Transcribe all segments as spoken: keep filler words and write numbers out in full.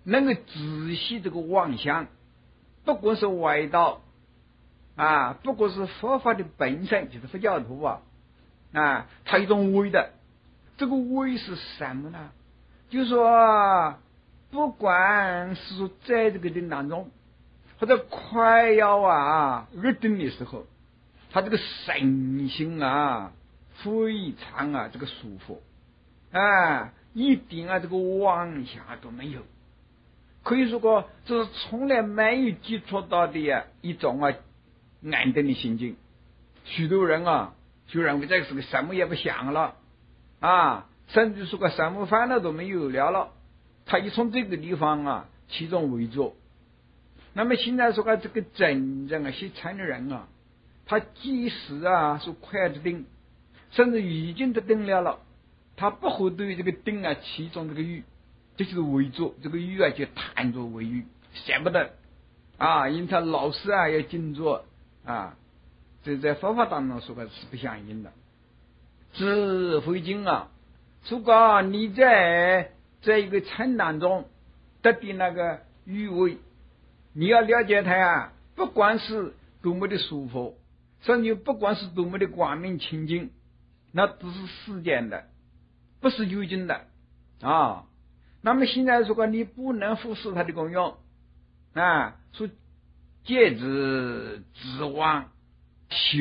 能够仔细这个妄想，不管是外道啊，不过是佛法的本身，就是佛教徒啊，啊，他一种伪的，这个伪是什么呢？就是说，不管是说在这个定当中，或者快要啊入定的时候，他这个身心啊非常啊这个舒服啊，一点啊这个妄想都没有，可以说过这是从来没有接触到的啊一种啊安定的心境。许多人啊就认为这个是个什么也不想了啊，甚至说个什么烦恼都没有了了，他一从这个地方啊其中为主。那么现在说个这个真正啊修禅的人啊，他即使啊说快的定，甚至已经得定了了，他不会对这个定啊其中这个欲，这就是为主，这个欲啊就贪着为欲，想不得啊，因他老是啊要静坐啊，这在佛法当中说个是不相应的。智慧经啊，如果你在在一个禅当中得的那个欲味，你要了解它啊，不管是多么的舒服，甚至不管是多么的光明清净，那都是世间的，不是究竟的啊。那么现在如果你不能忽视它的功用啊，说戒之之妄修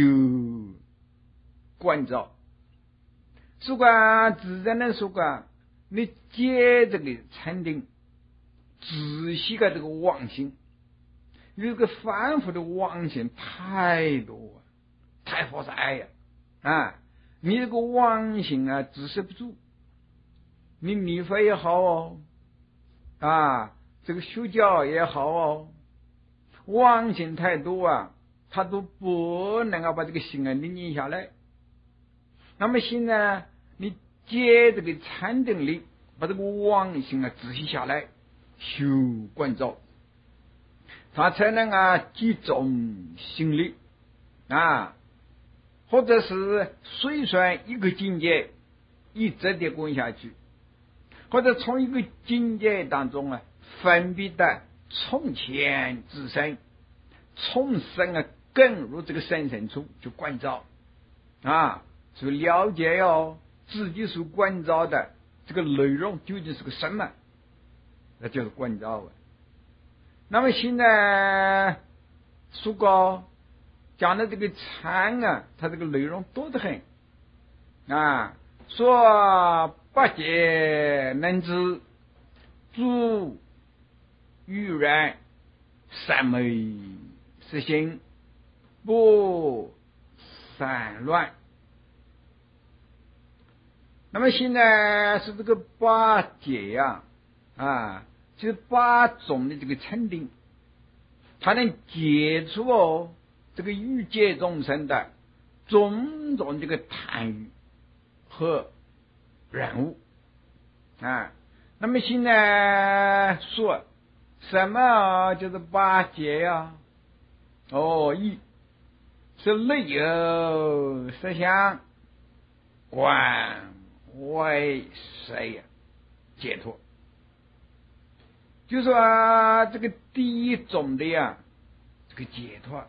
观照，如果自然的说过你接这个禅定，仔细的这个妄心，有个反复的妄心太多太复杂呀啊！你这个妄心啊止摄不住，你念佛也好哦啊，这个修教也好哦，妄心太多啊，他都不能够把这个心啊拧下来。那么现在你接这个禅定力，把这个妄心啊止息下来，修观照，他才能啊集中心力啊，或者是随顺一个境界一直的观下去，或者从一个境界当中啊分别的从前至深，从深啊更入这个深深处去观照啊，去了解哦自己所观照的这个内容究竟是个什么，那就是观照啊。那么现在说过讲的这个禅啊，它这个内容多得很啊，说八戒能知诸欲然三昧实心不散乱。那么现在是这个八戒呀 啊, 啊就是八种的这个禅定，它能解除哦这个欲界众生的种种这个贪欲和染污啊。那么现在说什么就是八戒呀？哦，一是内有实相，观外色呀解脱。就说、啊、这个第一种的呀，这个解脱，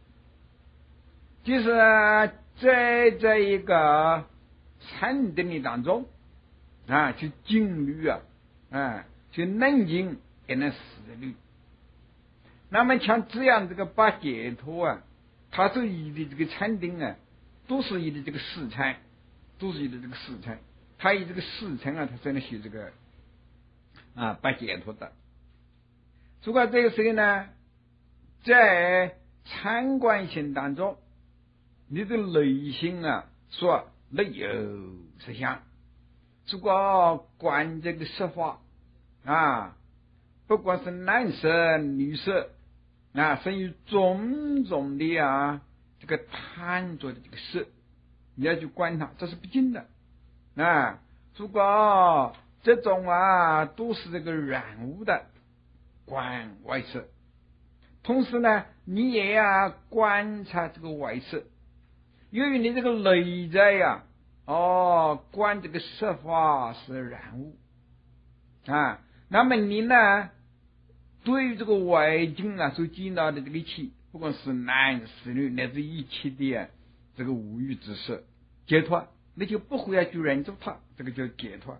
就是、啊、在这一个禅定的当中啊，去静虑啊，啊，去冷静也能思虑。那么像这样这个把解脱啊，它是以的这个禅定啊，都是以的这个四禅，都是以的这个四禅，它以这个四禅啊，它才能学这个啊把解脱的。如果这个时候呢，在禅观心当中，你的内心啊说内有实相，如果观这个色法啊，不管是男色女色啊，甚至种种的啊这个贪着的这个色，你要去观它，这是不净的啊。如果这种啊都是这个染污的，观外色，同时呢你也要观察这个外色，由于你这个内在呀、啊、哦观这个色法是染污啊，那么你呢对于这个外境啊所见到的这个一切，不管是男是女，乃至一切的、啊、这个无欲之事，解脱，那就不会要去忍住它，这个叫解脱。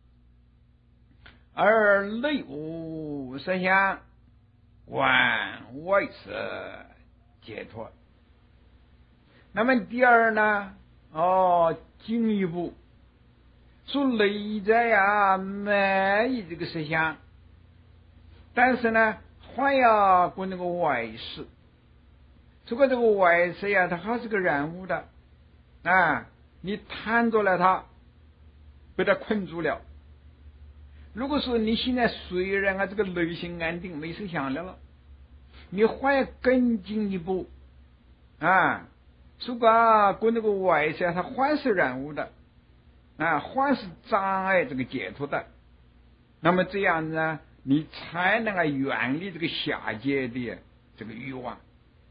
而内无色相，观外色解脱。那么第二呢？哦，进一步说内在呀没有这个色相，但是呢，还要观那个外事。如果这个外色呀，它还是个染污的啊，你贪着了它，被它困住了。如果说你现在虽然啊这个内心安定没色相了了，你还要更进一步啊，如果观那个外色它还是染污的啊，还是障碍这个解脱的，那么这样呢，你才能够远离这个下界的这个欲望。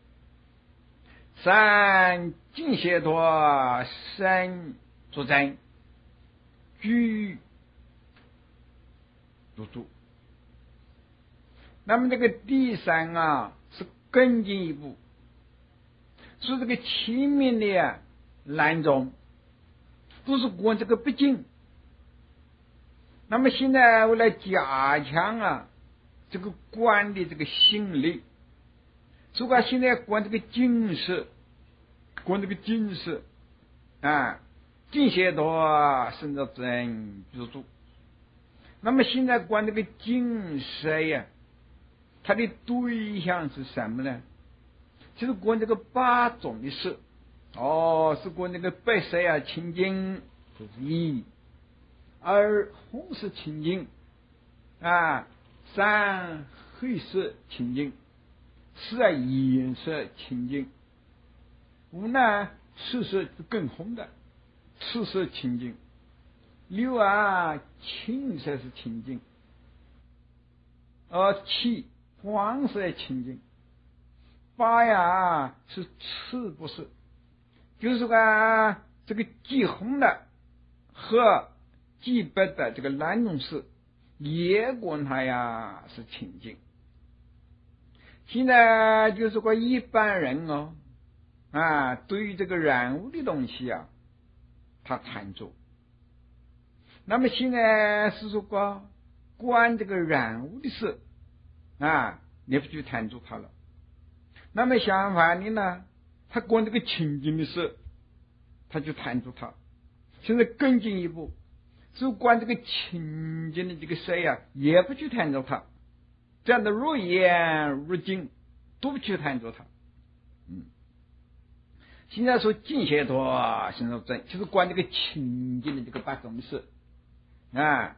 三净解脱身作真，居入住。那么这个第三啊是更进一步，说这个前面的啊两种都是观这个不净。那么现在为了加强啊这个观的这个心力，如果现在观这个净识，观这个净识啊，净解脱身作真居住。那么现在观这个净识呀，它的对象是什么呢？就是观这个八种的色。哦，是观这个白色啊清净，这是一；二红色清净啊，三黑色清净，四啊颜色清净，五呢赤色更红的赤色清净，六啊青色是清净，而七黄色清净，八呀是赤不是，就是说这个既红的和既白的这个两种色也管它呀是清净。现在就是说一般人哦啊，对于这个染污的东西啊他贪着，那么现在是说过观这个染污的事啊，你不去贪着它了。那么相反的呢，他观这个清净的事，他就贪着它。现在更进一步，就观这个清净的这个事呀，也不去贪着它。这样的入眼入境都不去贪着它。嗯，现在说净解脱身作真，就是观这个清净的这个八种事啊。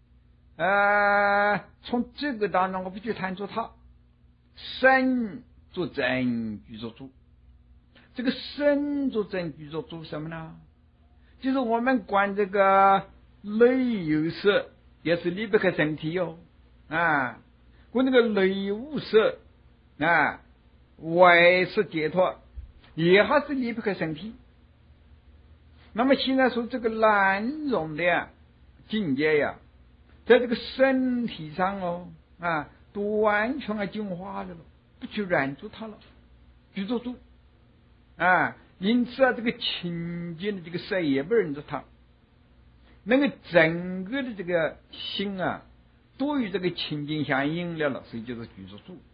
呃，从这个当中我不去贪着它，身作真居作住。这个身作真居作住什么呢？就是我们观这个内有色也是离不开身体哟啊，观这个内无色啊，外是解脱，也还是离不开身体。那么现在说这个两种的境界呀，在这个身体上哦啊，都完全啊净化了，不去染住它了，居作住啊。因此啊，这个清净的这个色也不认着它，那个整个的这个心啊，都与这个清净相应了了，所以就是居作住。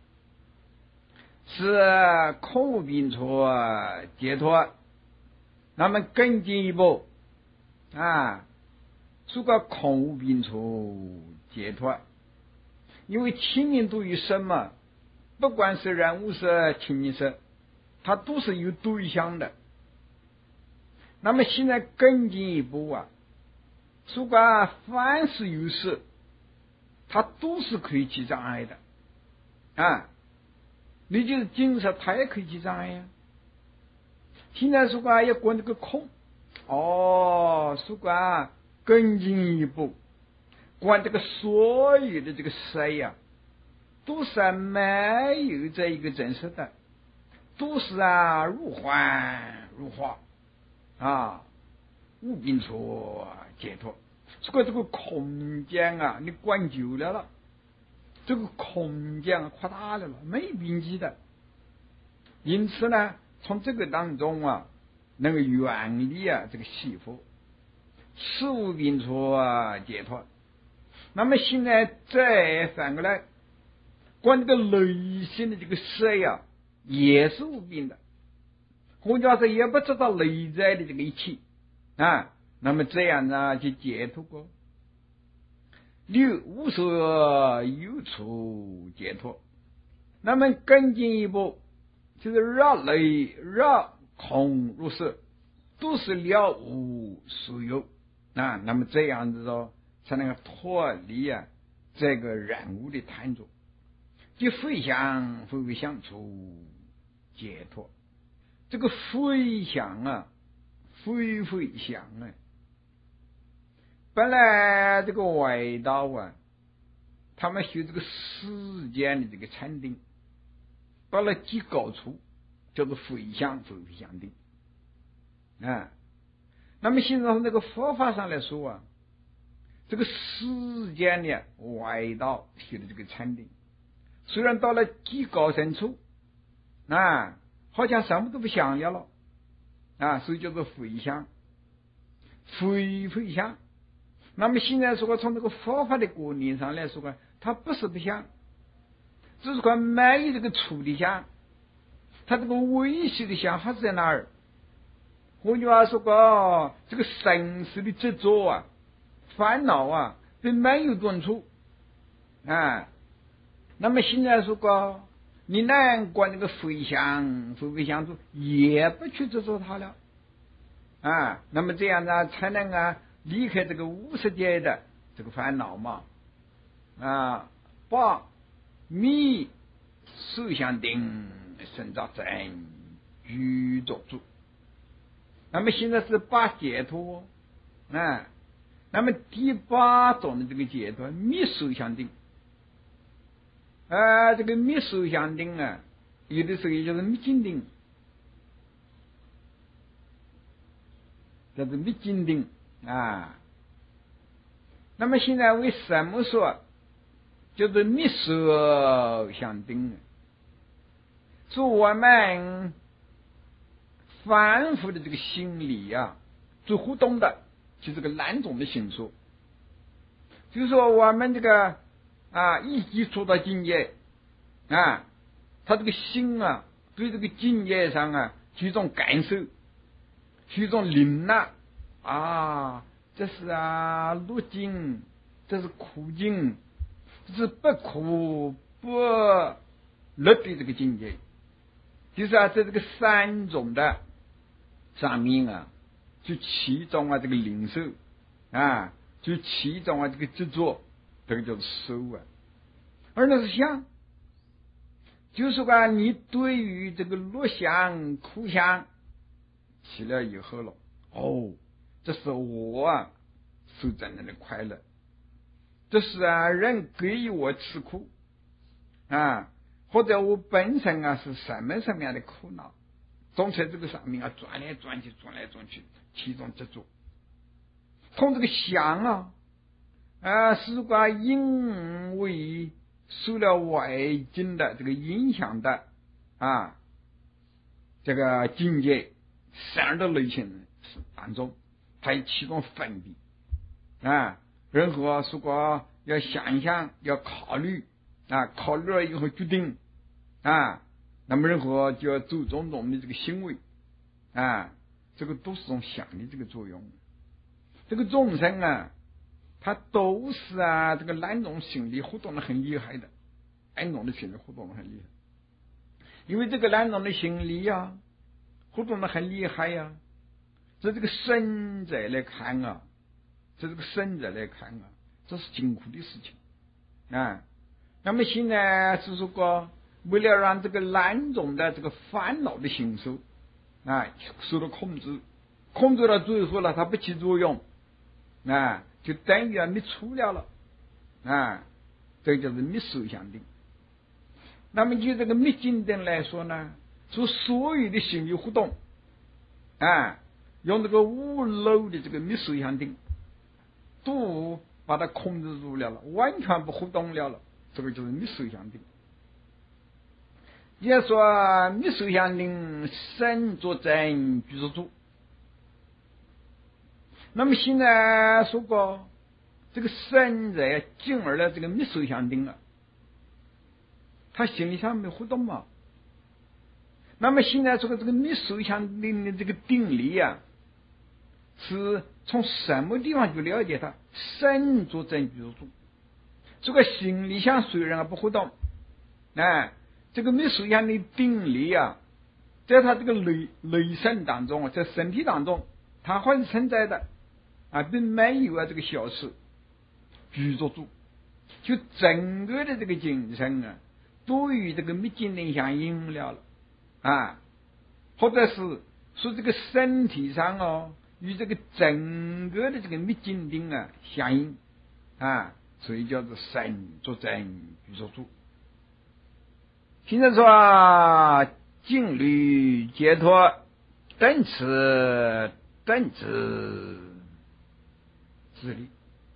是空无病处解脱。那么更进一步啊，说个空无病处解脱，因为清净对于什么，不管是染污色清净色，它都是有对象的。那么现在更进一步啊，说个凡是有色，它都是可以起障碍的啊。你就是净色，它也可以起障碍呀。现在说个要观这个空，哦，说个更进一步观这个所有的这个色呀，都是没有这一个真实的，都是啊如幻如化啊，无病处解脱。这个这个空间啊，你观久了了， 这个空间扩大了了，没边际的。因此呢，从这个当中啊，能够远离啊这个媳妇，事无病处啊解脱。那么现在再反过来，关这个内心的这个事呀，也是无病的。或者说也不知道内在的这个一切啊，那么这样呢就解脱过。六无所有处解脱。那么更进一步，就是让内让空入色，都是了无所有啊。那么这样子说，才能够脱离啊这个染污的贪着，就非想非想处解脱。这个非想啊，非非想啊，本来这个外道啊，他们学这个世间的这个禅定，到了极高处叫做非想非非想定啊。那么现在从这个佛法上来说啊，这个世间的外道学的这个禅定，虽然到了极高深处啊，好像什么都不想要了啊，所以叫做非想非非想。那么现在说从这个佛法的观念上来说啊，它不是不想，只是说没有这个处的想，它这个微细的想还是在那儿。换句话说个，这个生死的执着啊、烦恼啊，并没有断除啊。那么现在说个，你能管那个非想非非想处，也不去执着它了啊。那么这样呢，才能啊离开这个无世界的这个烦恼嘛啊，把密受想定生造真居作住。那么现在是八解脱啊，那么第八种的这个解脱密受想定啊，这个密受想定啊，有的时候也就是密经定，叫做密经定啊。那么现在为什么说叫做密受想定呢？说我们反复的这个心理啊，做互动的就这个两种的形式，就是说我们这个啊一接触到境界啊，他这个心啊对这个境界上啊有一种感受，有一种领纳啊，这是啊乐境，这是苦境，这是不苦不乐的这个境界，就是啊在这个三种的上面啊，就其中啊这个领受啊，就其中啊这个执着，这个叫做受啊。而那是想，就是说啊，你对于这个乐想苦想起了以后了，哦，这是我啊受真正的快乐，这是啊人给予我吃苦啊，或者我本身啊是什么什么样的苦恼，总在这个上面啊转来转去，转来转去，其中执着。从这个想啊，啊，是个因为受了外境的这个影响的啊，这个境界生而的内心当中，它有其中分别啊。任何如果要想一想，要考虑啊，考虑了以后决定啊。那么任何就要做种种的这个行为啊，这个都是种想的这个作用。这个众生啊，他都是啊这个两种心理互动的很厉害的，两种的心理互动的很厉害。因为这个两种的心理啊互动的很厉害呀、啊，在这个生者来看啊，在这个生者来看啊，这是辛苦的事情啊。那么现在是说为了让这个两种的这个烦恼的形受啊受到控制，控制了最后了，它不起作用啊，就等于啊灭除了了啊，这个叫做灭受想定。那么就这个灭经定来说呢，说所有的心理互动啊，用这个五漏的这个灭受想定，都把它控制住了了，完全不互动了了。 这个就是密手相定。也说密手相定，身作真，居作主。那么现在说过，这个身在进而了这个密手相定了，他心理上没互动嘛。那么现在这个这个密手相定的这个定理啊，是从什么地方去了解它？身作真，居作主。这个心理上虽然不互动，哎，这个密手相的定理啊，在他这个内内身当中啊，在身体当中，它还是存在的啊，并没有啊这个消失。居作主，就整个的这个精神啊，都与这个密经定相应了了啊，或者是说这个身体上哦，与这个整个的这个密经定啊相应啊，所以叫做身作真，居作主。现在说静虑解脱，等持等持自力，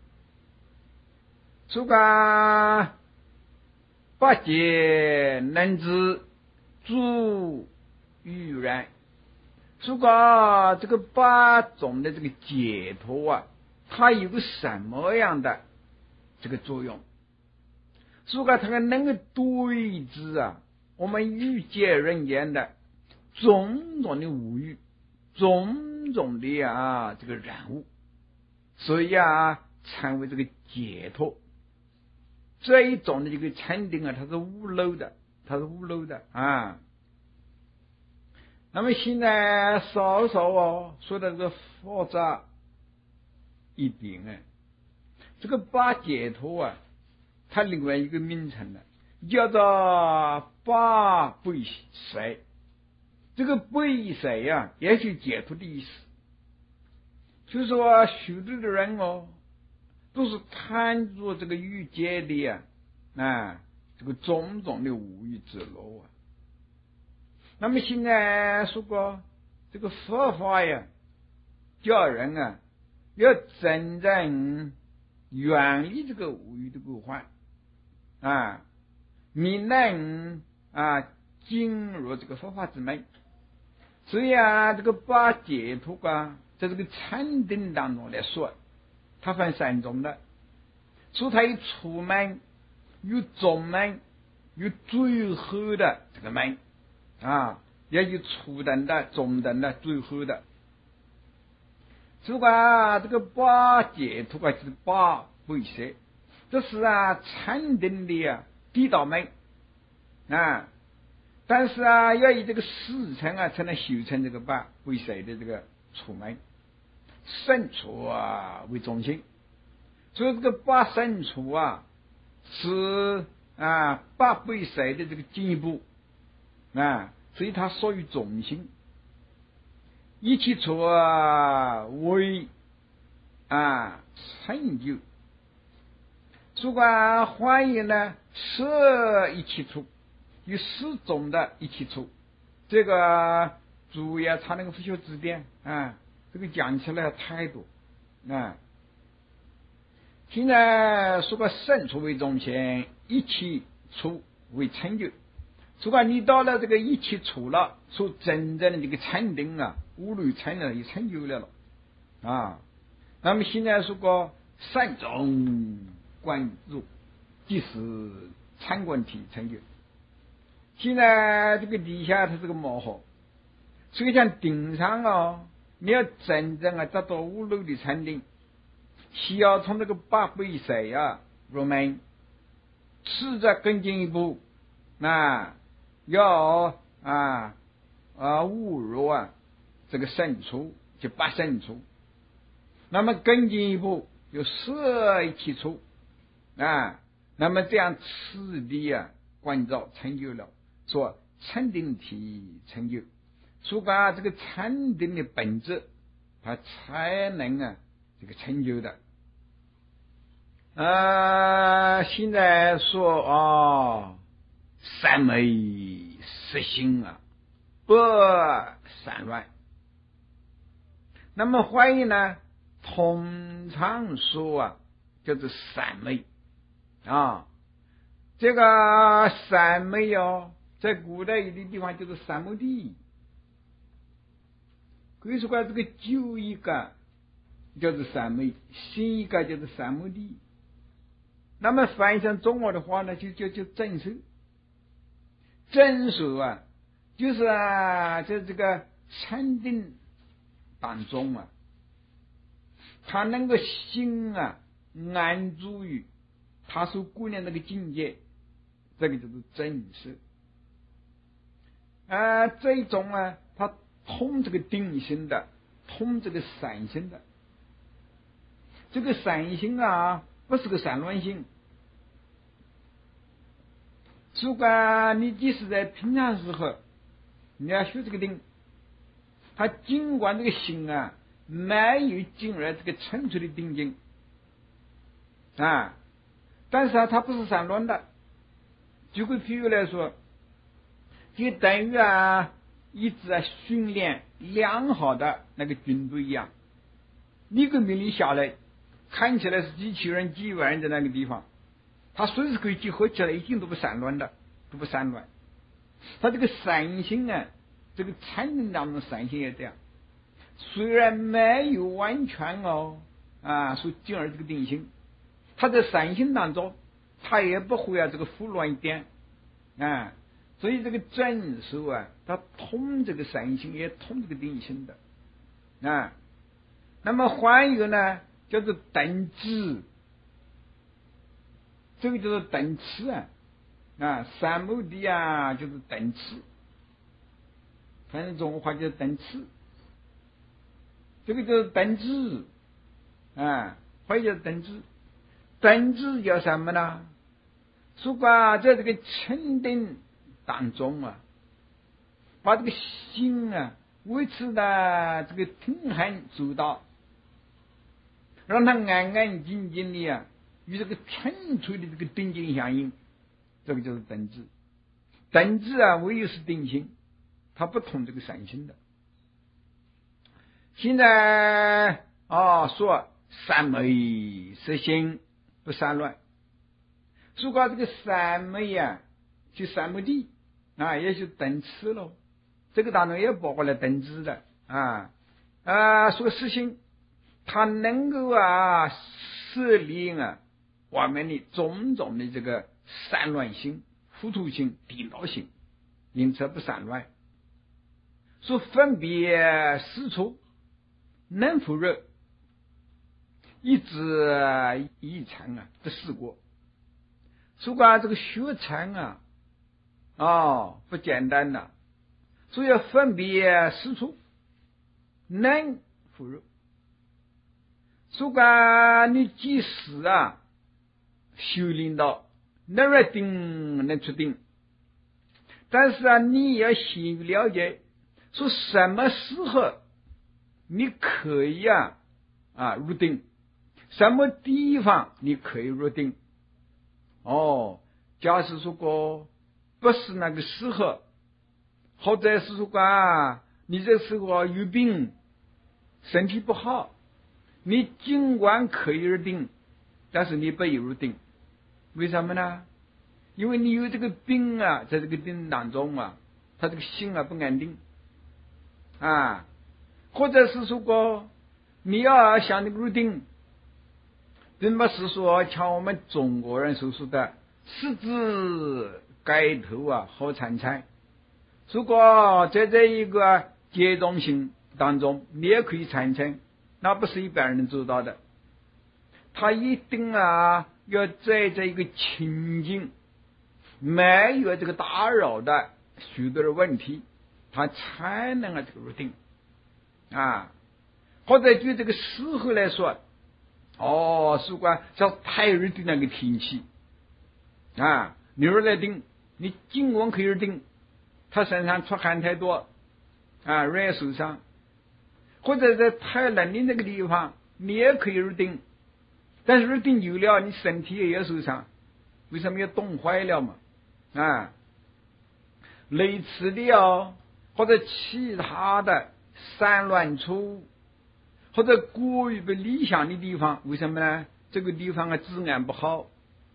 说个八戒能知诸欲然，说个这个八种的这个解脱啊，它有个什么样的这个作用？说个它能够对治啊我们欲界人间的种种的无欲，种种的啊这个染物，所以啊成为这个解脱。这一种的这个禅定啊，它是无漏的，它是无漏的啊。那么现在稍稍哦说的这个复杂一点啊，这个八解脱啊，它另外一个名称呢，叫做八背谁。这个背谁啊，也是解脱的意思。就是说许多的人哦，都是贪着这个欲界的呀啊，这个种种的无欲之乐啊。那么现在说过这个佛法呀，叫人啊要真正远离这个无欲的过患啊，你能啊进入这个佛法之门。所以啊，这个八解脱啊，在这个禅定当中来说，它分三种的，说它有初门，有中门，有最后的这个门啊，也有初等的、中等的、最后的。如果啊，这个八解脱啊，就是八背舍，这是啊禅定的啊第一道门啊。但是啊，要以这个四层啊，才能修成这个八背舍的这个初门，胜处啊为中心。所以这个八胜处啊，是啊八背舍的这个进一步啊，所以它属于中心。一起处啊为啊成就，如果欢迎呢设一起处。有四种的一起处，这个主要查那个佛学字典啊，这个讲起来太多啊。现在说个胜处为中心，一起处为成就。如果你到了这个一起处了，说真正的这个禅定啊，无虑禅了，也成就了了啊。那么现在说个善终观入，即是禅观体成就。现在这个底下它是个模糊，所以像顶上哦，你要真正啊达到无漏的禅定，需要从这个八背舍啊入门，试着更进一步，那要啊啊误入啊这个胜处，就八胜处。那么更进一步有设一起处啊，那么这样次第啊观照成就了。说禅定体成就，说把这个禅定的本质，它才能啊这个成就的。呃，现在说哦，三昧实心啊，不散乱。那么怀疑呢，通常说啊，叫做三昧啊。 这个三昧哦，在古代有的地方就是三亩地，可以说这个旧一个叫做三昧，新一个叫做三亩地。那么翻译成中国的话呢，就叫叫正守。正守啊，就是啊，在这个禅定当中啊，他能够心啊安住于他所顾念那个境界，这个就是正守。啊，这种啊，他通这个定心的，通这个散心的。这个散心啊，不是个散乱心。如果你即使在平常时候，你要学这个定，他尽管这个心啊没有进入这个纯粹的定境啊，但是啊，它不是散乱的。举个譬如来说，就等于啊一支啊训练良好的那个军队一样，一个命令下来，看起来是几千人、几万人在那个地方，他随时可以集合起来，一定都不散乱的，都不散乱。他这个散心啊，这个禅定当中的散心也这样，虽然没有完全哦啊说进而这个定心，他在散心当中，他也不会啊这个胡乱一点啊。所以这个正守啊，他通这个散心，也通这个定心的啊。那么还有呢，叫做等知，这个叫做等持啊啊，三亩地啊就是等持，反正中国话叫等持，这个就是等知啊，或者叫等知。等知叫什么呢？如果在这个禅定当中啊，把这个心啊维持的这个平衡周到，让它安安静静的啊与这个纯粹的这个定境相应，这个就是等知。等知啊唯有是定心，它不通这个散心的。现在啊说三昧实心不散乱，如果这个三昧啊就三亩地啊，也就等持喽。这个当中也包括了等知的啊啊，说实心，它能够啊设立啊我们的种种的这个散乱心、糊涂心、颠倒心，因此不散乱。说分别实处，能否认一直一禅啊的事过。如果这个学禅啊哦不简单的，所以要分别实处，能否认。如果你即使啊修炼到能入定能出定，但是啊你也要先了解说什么时候你可以啊啊入定，什么地方你可以入定。哦，假使说过不是那个时候，或者是说啊你这时候有病，身体不好，你尽管可以入定，但是你不入定。为什么呢？因为你有这个病啊，在这个定当中啊，他这个心啊不安定啊，或者是说过你要想那个入定，并不是说像我们中国人所说的四肢盖头啊好参禅。如果在这一个阶段性当中你也可以参禅，那不是一般人能做到的。他一定啊要在这一个清净没有这个打扰的许多的问题，他才能啊这个入定啊。或者就这个时候来说，哦，如果像太热的那个天气啊，你入来定，你尽管可以入定，他身上出汗太多啊，容易受伤。或者在太冷的那个地方你也可以入定，但是入定久了你身体也要受伤。为什么要冻坏了嘛？啊，类似的哦，或者其他的散乱处，或者过于不理想的地方，为什么呢？这个地方啊治安不好，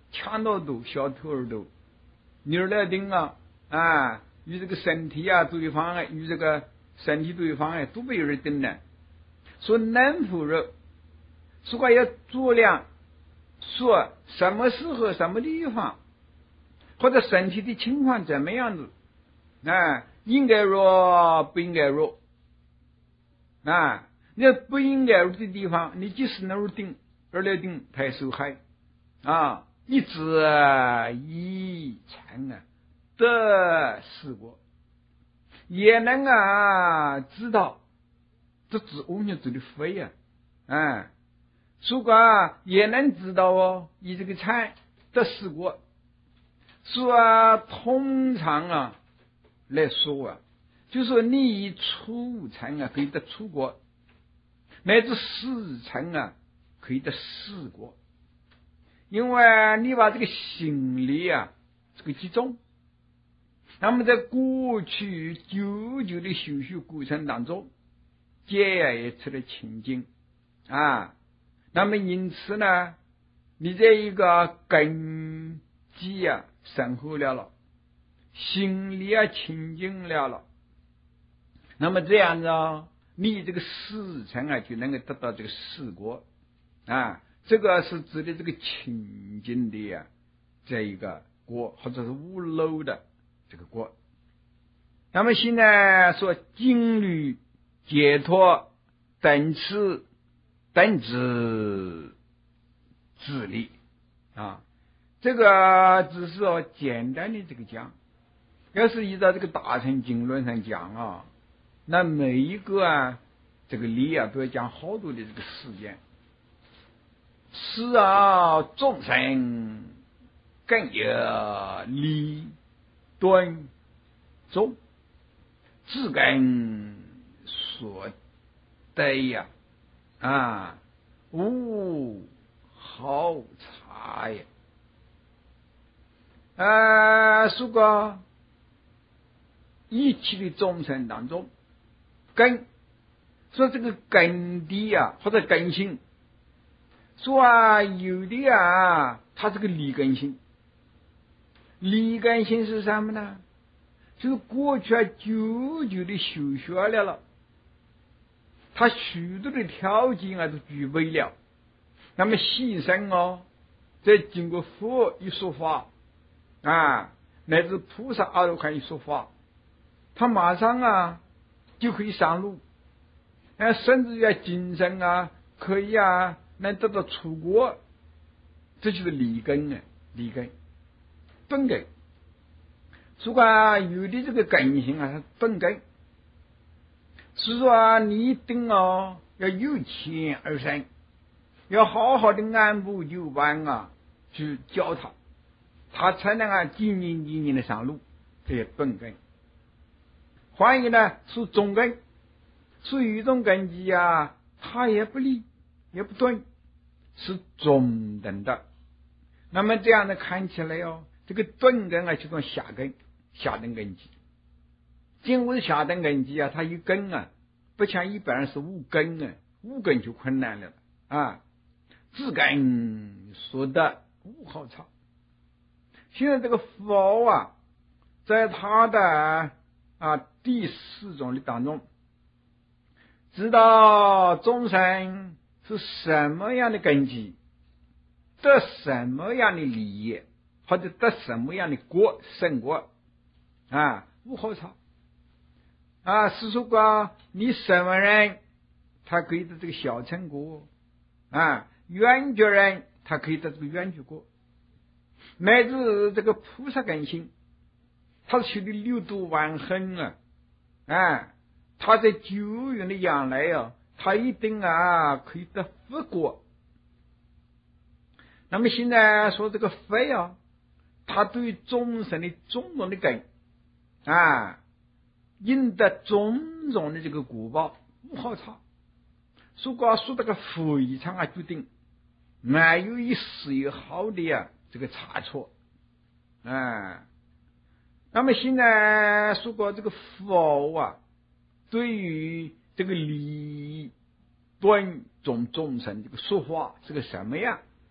强盗多，小偷儿多，牛来丁啊啊，与这个身体啊对方啊，与这个身体对方啊都没有人顶呢。说能否肉，如果要做量，说什么时候什么地方，或者身体的情况怎么样子啊，应该弱不应该弱啊，那不应该弱的地方，你即使能顶而来顶太受害啊，一直一成啊得试过，也能啊知道这只完全指的非呀啊，如果也能知道哦，以这个产得试过，说啊通常啊来说啊，就说你以出产啊可以得出国，乃至事成啊可以得事国，因为你把这个心理啊这个集中，那么在过去久久的修学过程当中，结也出了清净啊，那么因此呢，你这一个根基啊深厚了了，心里啊清净了了，那么这样子啊，你这个事成啊就能够得到这个事果啊，这个是指的这个清净的啊这一个果，或者是无漏的这个果。那么现在说经律解脱等次等之自力啊，这个只是说简单的这个讲，要是依照这个大乘经论上讲啊，那每一个啊这个理啊都要讲好多的这个事件。是啊，众生更有理顿中自根所得呀啊，无好差呀啊，如果一切的众生当中，根说这个根底啊或者根性，说啊有的啊它这个理根性，理根性是什么呢？就是过去啊久久的修学了了，他许多的条件啊都具备了，那么牺牲哦，再经过佛一说法啊，乃至菩萨阿罗汉一说法，他马上啊就可以上路，啊，甚至于今生啊可以啊能得到出国，这就是理根啊，理根顿根。如果有的这个根性啊，是顿根，是说啊，你一定哦要有钱而生，要好好的按部就班啊去教他，他才能啊经营经营的上路，这些顿根。换一个呢是中根，是有一种根基啊，它也不利也不钝，是中等的。那么这样的看起来哦，这个顿根啊就算下根，下等根基。经过下等根基啊，它一根啊，不像一般人是无根啊，无根就困难了啊。自根所得无好差。现在这个佛啊，在他的啊第四种的当中，知道众生是什么样的根基，得什么样的利益，或者得什么样的果胜果啊，无好差啊。是说过你什么人他可以得这个小乘果啊，圆觉人他可以得这个圆觉果，乃至这个菩萨根性，他是修的六度万恒啊啊，他在久远的将来啊，他一定啊可以得佛果。那么现在说这个佛啊，他对众生的种种的根啊，应得种种的这个果报无好差。如果说这个非常啊决定，没有一丝一毫的呀、啊、这个差错啊。那么现在说过这个佛啊，对于这个理顿众众生这个说法是个什么样？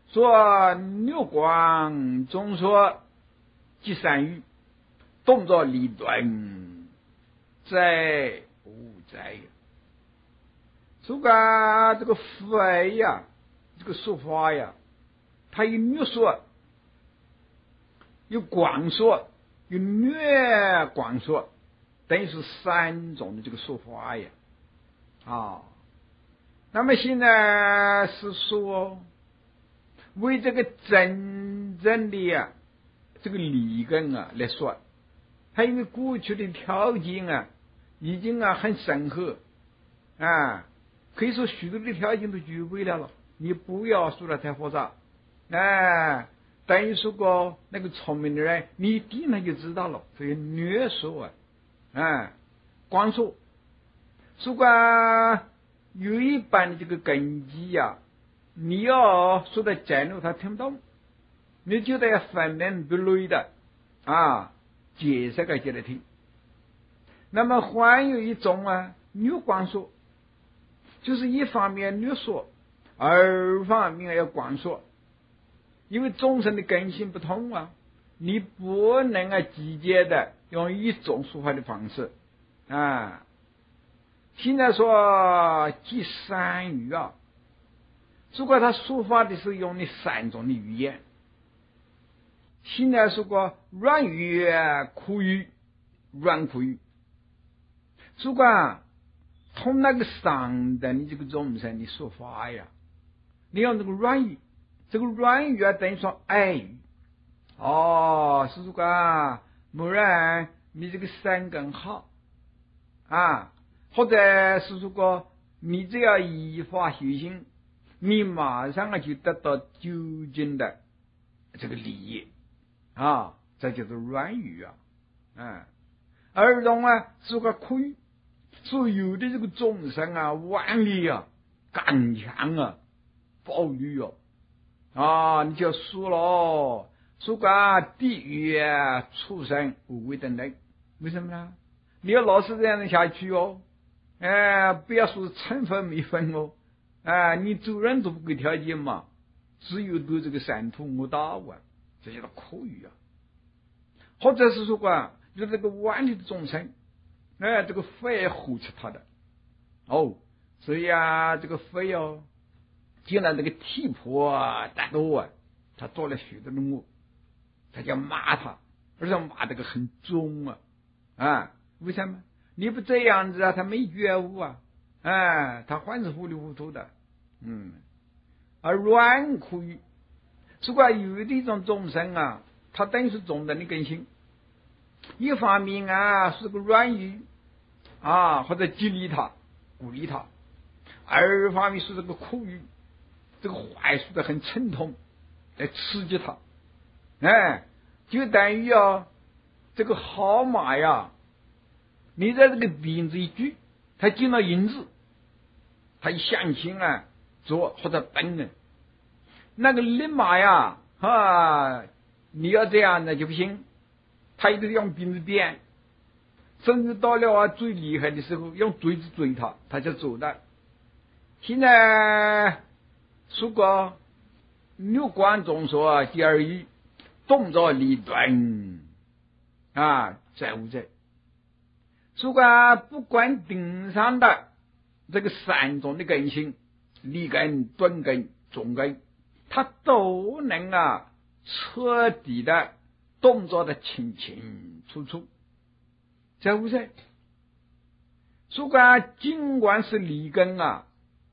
说六光中说即善语，动作理断，在无在呀。所以讲这个佛呀，这个说法呀，它有略说，有广说，有略广说，等于是三种的这个说法呀。啊，那么现在是说为这个真正的呀这个理根啊来说，他因为过去的条件啊已经啊很深刻啊，可以说许多的条件都具备了了，你不要说的太复杂，哎，等于说过那个聪明的人，你一听他就知道了，所以略说啊，哎，光说，如果有一般的这个根基呀、啊，你要说的讲究他听不懂，你就得分门别类的啊解释给他听。那么还有一种啊略光说，就是一方面略说，二方面要光说，因为众生的根性不同啊，你不能啊直接的用一种说法的方式啊。现在说即三语啊，如果他说法的时候用的三种的语言，现在说过软语、苦语、软苦语。如果从那个上等的这个众生的说法呀，你用这个软语，这个软语啊等于说爱语。哦，是说某人你这个三根好啊，或者是说过你只要依法修行，你马上啊就得到究竟的这个利益啊，这就是软语啊。嗯，而种啊是个苦语，所有的这个众生啊顽劣啊刚强啊暴力啊啊，你就说了，说个地狱啊畜生无为等等，为什么呢？你要老是这样的下去哦，哎，不要说成分没分哦，哎，你做人都不给条件嘛，只有对这个三途恶道啊，这叫做苦语啊。或者是说过就这个顽劣的众生，哎，这个肺护持他的哦，所以啊，这个肺哦，既然这个体魄啊大多啊，他做了许多的恶，他就骂他，而且骂这个很重啊啊，为什么？你不这样子啊，他没觉悟啊，哎，他还是糊里糊涂的，嗯。而软苦语，如果有的一种众生啊，他等于是中等的根性，一方面啊是个软语啊，或者激励他、鼓励他；二方面是这个苦语，这个话说的很沉痛，来刺激他，哎，就等于啊这个号码呀。你在这个鼻子一举，他进了银子，他一向心啊做或者奔呢，那个立马呀啊，你要这样的就不行，他一定用鼻子鞭，甚至到了啊最厉害的时候，用锥子追他，他就走的。现在说过六观中说第二义，动作理断啊，在无在。如果不管顶上的这个三种的根性，立根、钝根、中根，它都能啊彻底的动作的清清楚楚，在无在。如果尽管是立根啊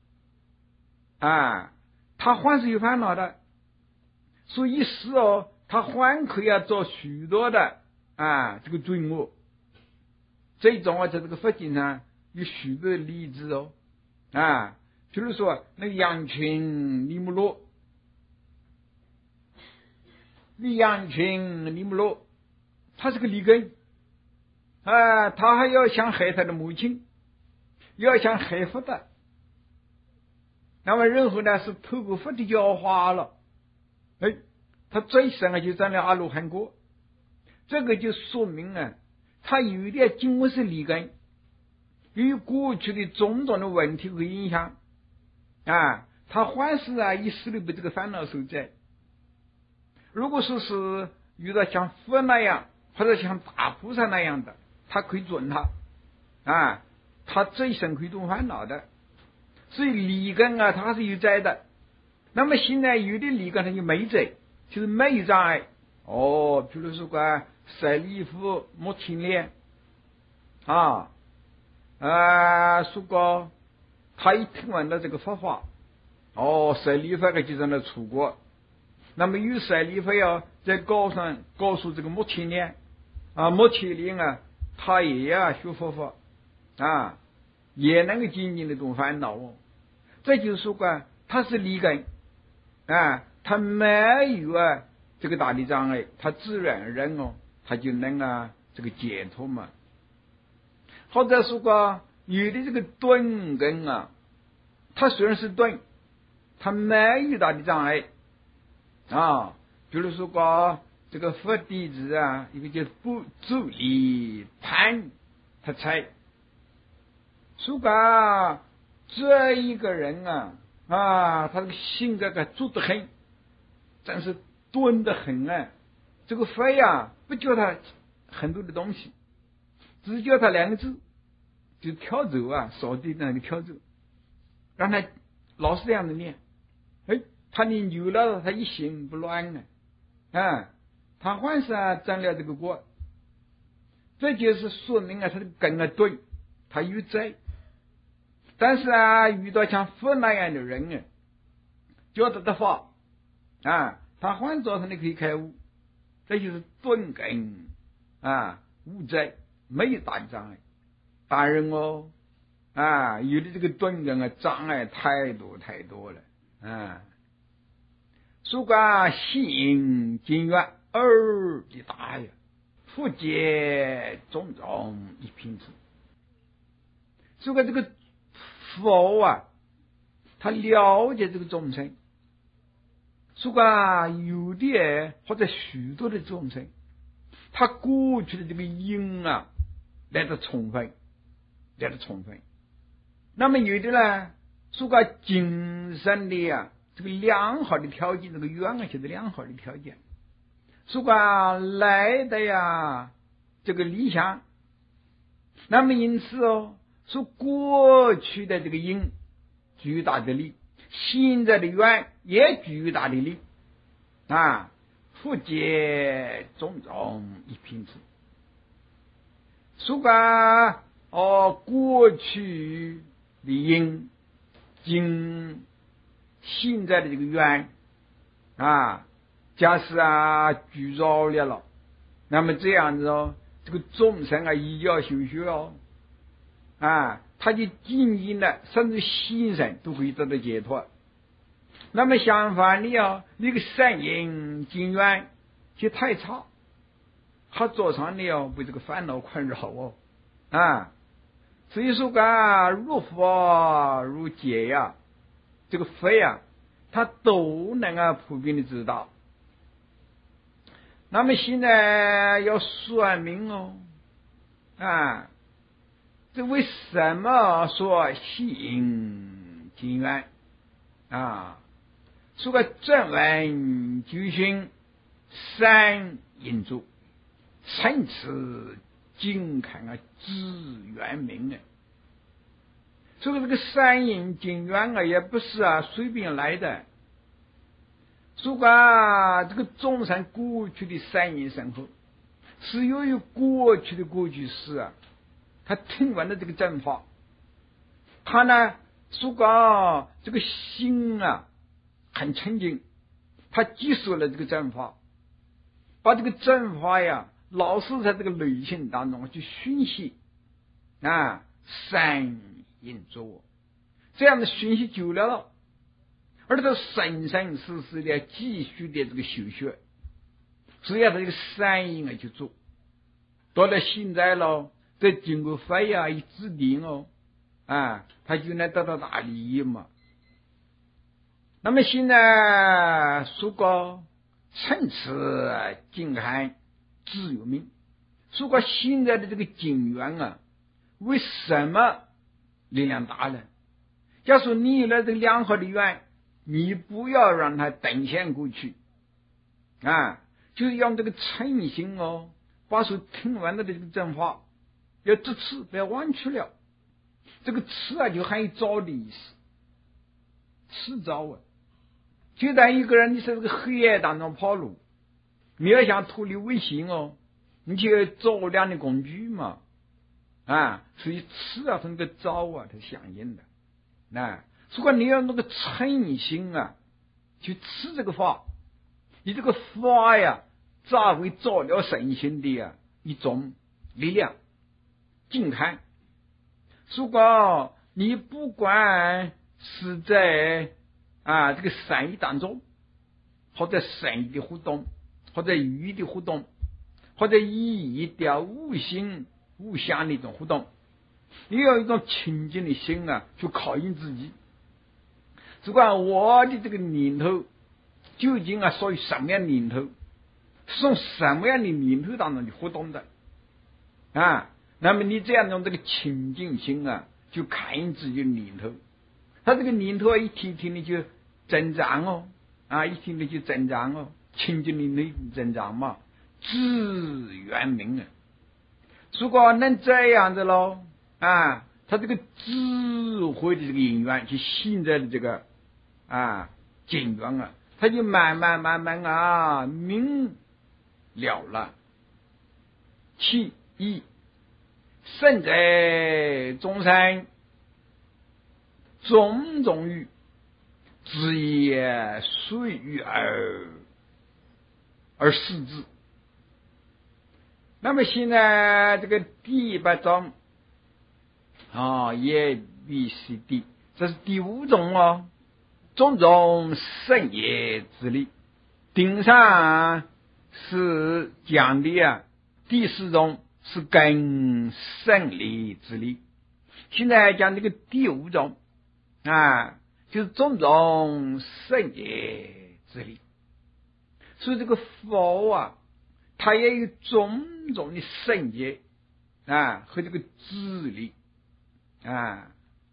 啊，他还是有烦恼的，所以是哦，他还可以要做许多的啊这个罪恶。这种啊，在这个佛经上有许多的例子哦，啊，比如说那个羊群尼姆罗，羊群尼姆罗，他是个立根，啊，他还要想害他的母亲，要想害佛的，那么然后呢是透过佛的教化了，哎，他最深啊就占了阿罗汉果，这个就说明啊。他有点经过是立根，由于过去的种种的问题和影响啊， 他还是啊一时的被这个烦恼所在。如果说是遇到像佛那样或者像大菩萨那样的，他可以准他啊，他这一生可以断烦恼的。所以利根啊，它是有灾的。那么现在有的利根它就没灾，就是没有障碍。哦，比如说个晒衣服、抹青脸啊，啊，说过他一听完了这个佛法，哦，晒衣服个就在那出国。那么有晒衣服要在高上告诉这个抹青脸啊，抹青脸啊，他也要学佛法啊，也能够减轻那种烦恼哦。这就是说过他是利根啊，他没有啊这个大的障碍，他自然而然哦，他就能啊这个解脱嘛。或者说过有的这个钝根啊，他虽然是钝，他没有大的障碍啊。比如说过这个佛弟子啊，一个叫不助力攀，他才说过这一个人啊啊，他这个性格个足得很，真是钝得很啊。这个佛呀，不教他很多的东西，只教他两个字，就跳走啊，扫地那个跳走，让他老是这样的念。哎，他念久了，他一心不乱啊，啊，他还是啊沾了这个锅。这就是说明啊，他的根啊钝，他有灾。但是啊，遇到像佛那样的人啊，教他的法啊，他换早上你可以开悟，这就是钝根啊，无灾，没有大的障碍。当然哦，啊，有的这个钝根啊，障碍太多太多了啊。说个心经愿二的大呀，复结种种一品质。说个这个佛啊，他了解这个众生。说个有的或者许多的众生，他过去的这个因啊来得充分，来得充分。那么有的呢，说个精神的啊这个良好的条件，这个缘啊就是良好的条件。说个来的呀这个理想。那么因此哦，说过去的这个因巨大的力，现在的缘也巨大的力啊，复结种种一品质。说个哦，过去的因经现在的这个缘啊，假使啊聚绕了了，那么这样子哦，这个众生啊一要修学哦啊，他就仅仅的甚至心神都可以得到解脱。那么相反的哦，那个善因经缘就太差，他做上的哦被这个烦恼困扰哦啊，所以说个如佛如解呀，这个佛呀，他都能啊普遍的知道。那么现在要说明哦啊，这为什么说心经缘啊？说个正文究竟三因住，参此经看啊知圆明啊。所以这个三因经缘啊，也不是啊随便来的。说个这个众生过去的三因生活，是由于过去的过去式啊，他听完了这个正法，他呢说个这个心啊很清净，他接受了这个正法，把这个正法呀老是在这个内心当中去熏习啊，三因作，这样的熏习久了了，而他生生世世的继续的这个修学，只要他这个三因啊去做，到了现在了，再经过佛呀一指定哦啊，他就能得到大利益嘛。那么现在说过趁此经看自有命，说过现在的这个经缘啊，为什么力量大呢？假如你有了这个良好的缘， 你不要让它等闲过去啊，就是用这个诚心哦，把所听完的这个正法要支持，不要忘去了。这个持啊，就含有着的意思，持着啊，就当一个人你在这个黑暗当中跑路，你要想脱离危险哦，你就要着亮的工具嘛啊，所以持啊和那个着啊它相应的啊。如果你要那个诚心啊去持这个法，你这个法呀咋会着了身心的啊一种力量静看。如果你不管是在啊这个善意当中，或者善意的互动，或者语的互动，或者意义的无形无相的一种互动，你要一种清净的心啊去考验自己。只管我的这个念头究竟啊属于什么样的念头，是从什么样的念头当中去互动的啊？那么你这样用这个清净心啊去看验自己的念头，他这个念头啊一天天的就增长哦啊，一天的就增长哦，清净的内增长嘛，智圆明啊。如果能这样子咯啊，他这个智慧的这个因缘去现在的这个啊境缘啊，他就慢慢慢慢啊明了了。其一，圣者众生种种欲，只也随遇而而视之。那么现在这个第八种啊 A B C D， 这是第五种哦，种种圣业之力。顶上是讲的啊，第四种是根圣力之力。现在讲这个第五种啊，就是种种圣业之力。所以这个佛啊，它也有种种的圣业啊和这个智力啊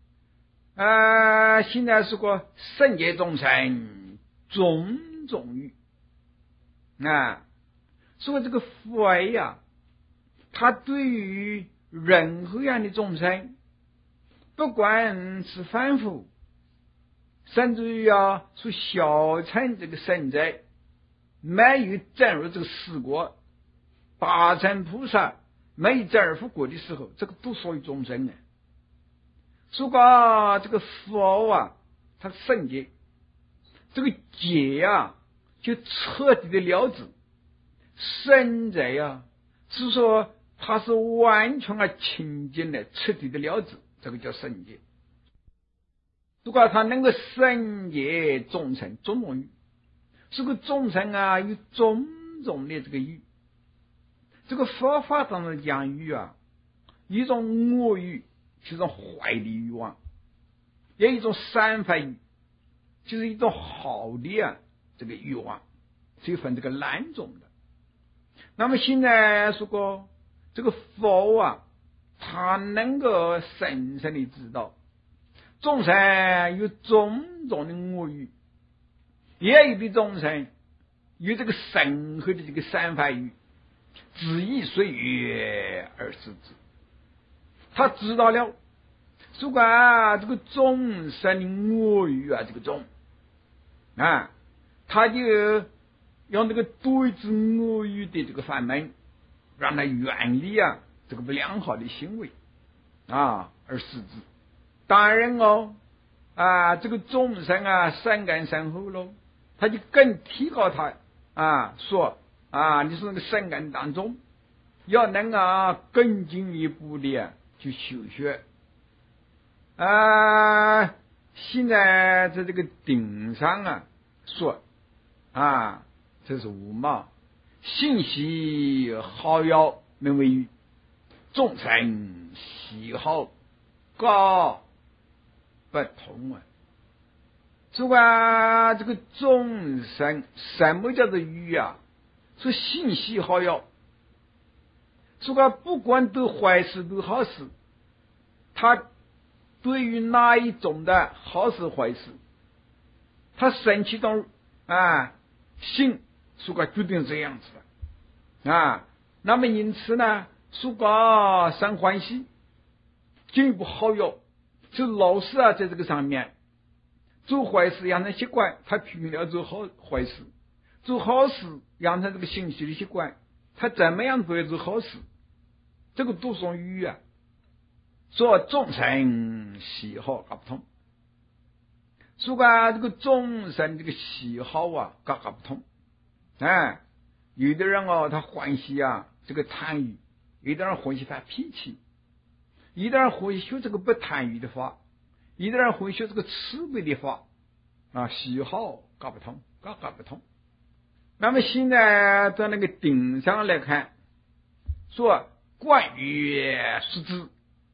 啊。现在是个圣业众生种种欲啊，所以这个佛呀，他对于任何样的众生，不管是凡夫，甚至于啊是小乘这个圣者，没有证入这个四果，大乘菩萨没有证入佛果的时候，这个都属于众生呢。如果这个佛啊，他圣洁，这个解啊就彻底的了知，圣者呀是说他是完全啊清净的彻底的了知，这个叫圣洁。如果他能够圣洁众生种种欲，这个众生啊有种种的这个欲，这个佛法当中讲欲啊，一种恶欲是一种坏的欲望，也有一种三法欲，就是一种好的啊这个欲望，所以分这个两种的。那么现在说过这个佛啊，他能够深深的知道众生有种种的恶欲，也有的众生有这个深厚的这个三法欲，只以随遇而视之。他知道了，如果啊这个众生的恶欲啊这个重啊，他就用这个对治恶欲的这个法门，让他远离啊这个不良好的行为啊而视之。当然哦啊，这个众生啊善根深厚喽，他就更提高他啊说啊，你说那个善根当中要能啊更进一步的啊去修学啊。现在在这个顶上啊说啊，这是五毛信息好友名为欲，众生喜好高不同啊。这个这个众生什么叫做欲啊？是信息好友。这个不管对坏事对好事，他对于哪一种的好事坏事， 他生起种啊性，所以决定这样子的啊。那么因此呢，所以生欢喜，进一步好友，就老是啊在这个上面做坏事养成习惯，他拼命要做好坏事；做好事养成这个信息的习惯，他怎么样都要做好事。这个都属于啊，说众生喜好搞不通。所以这个众生这个喜好啊，搞搞不通。哎，有的人哦，他欢喜啊这个贪欲，有的人欢喜发脾气，有的人欢喜学这个不贪欲的法，有的人欢喜学这个慈悲的法啊，喜好搞不通，搞搞不通。那么现在在那个顶上来看，说观于实知，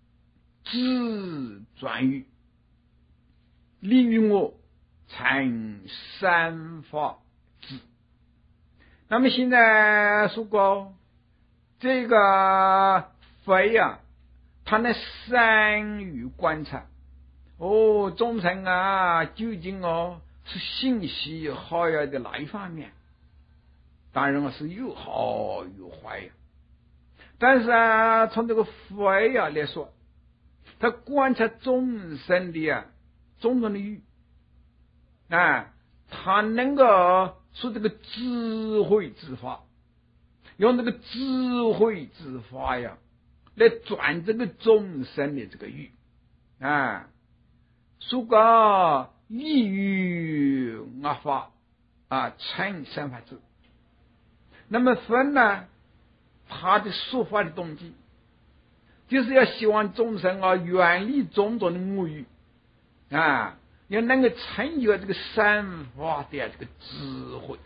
知专于利于我成三法知。那么现在说过这个肺啊，它能善于观察哦，众生啊究竟哦是信息好呀的哪一方面？当然是有好有坏呀。但是啊，从这个肺啊来说，他观察众生的啊种种的欲啊，他能够说这个智慧之法，用这个智慧之法呀来转这个众生的这个欲啊，说个利于恶法啊成三法智。那么分呢，他的说法的动机就是要希望众生啊远离种种的恶欲啊，要能够成就这个三法的这个智慧。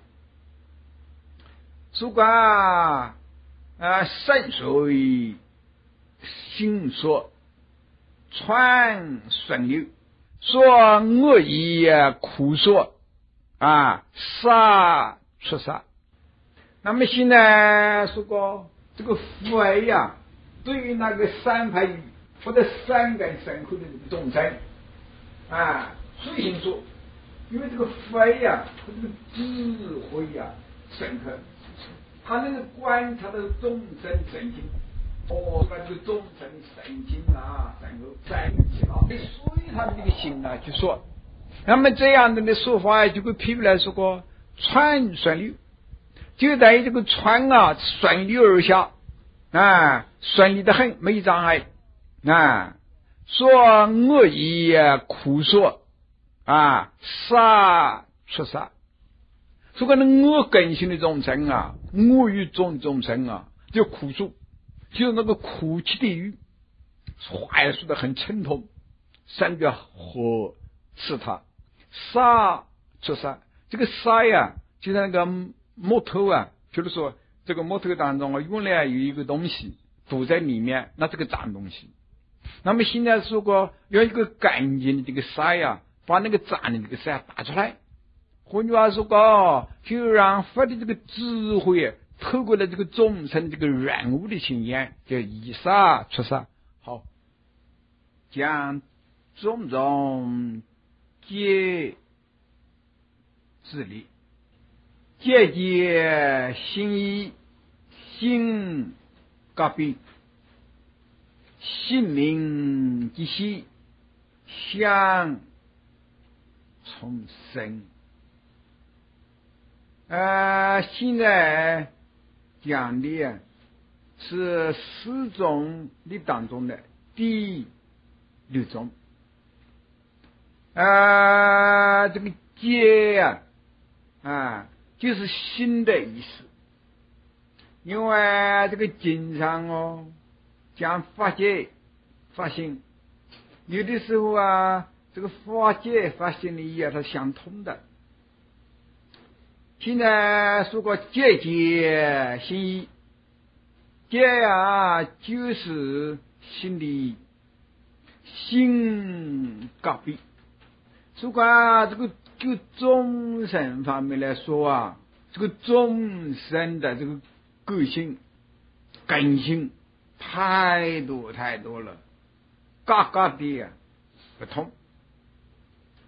如果啊深水心说传顺流，说恶意苦说啊杀出杀。那么现在说过这个肺呀，对于那个三派语或者三根深刻的这个众生啊，随心说，因为这个肺呀和这个智慧呀深刻，他能够观察到众生神经，哦，把这个众生神经啊能够在一起了，所以他们这个心啊就说，那么这样的的说法就会批评来说过传顺流，就等于这个船啊顺流而下啊，顺利的很，没障碍啊。说恶意苦说啊杀出杀，说可能恶根性的众生啊，恶欲众众生啊，就苦说，就那个苦气的语，话也说得很沉痛，三个和是他杀出杀，这个杀呀，就像那个木头啊，比如说这个木头当中啊，原来有一个东西堵在里面，那这个脏东西。那么现在说过用一个干净的这个沙呀，把那个脏的这个沙打出来。换句话说过，就让佛的这个智慧透过了这个众生这个软物的经验，叫以沙出沙。好，将种种皆自利，节节心意，心各病，性命之息，相从生。呃，现在讲的是四种力当中的第六种。呃，这个戒啊，啊，就是心的意思。因为这个经常哦，讲法界发心，有的时候啊，这个法界发心的意啊，它相通的。现在说过节节心意，节啊就是心的意，心各别。如果啊这个就众生方面来说啊，这个众生的这个个性根性太多太多了，各个的不同。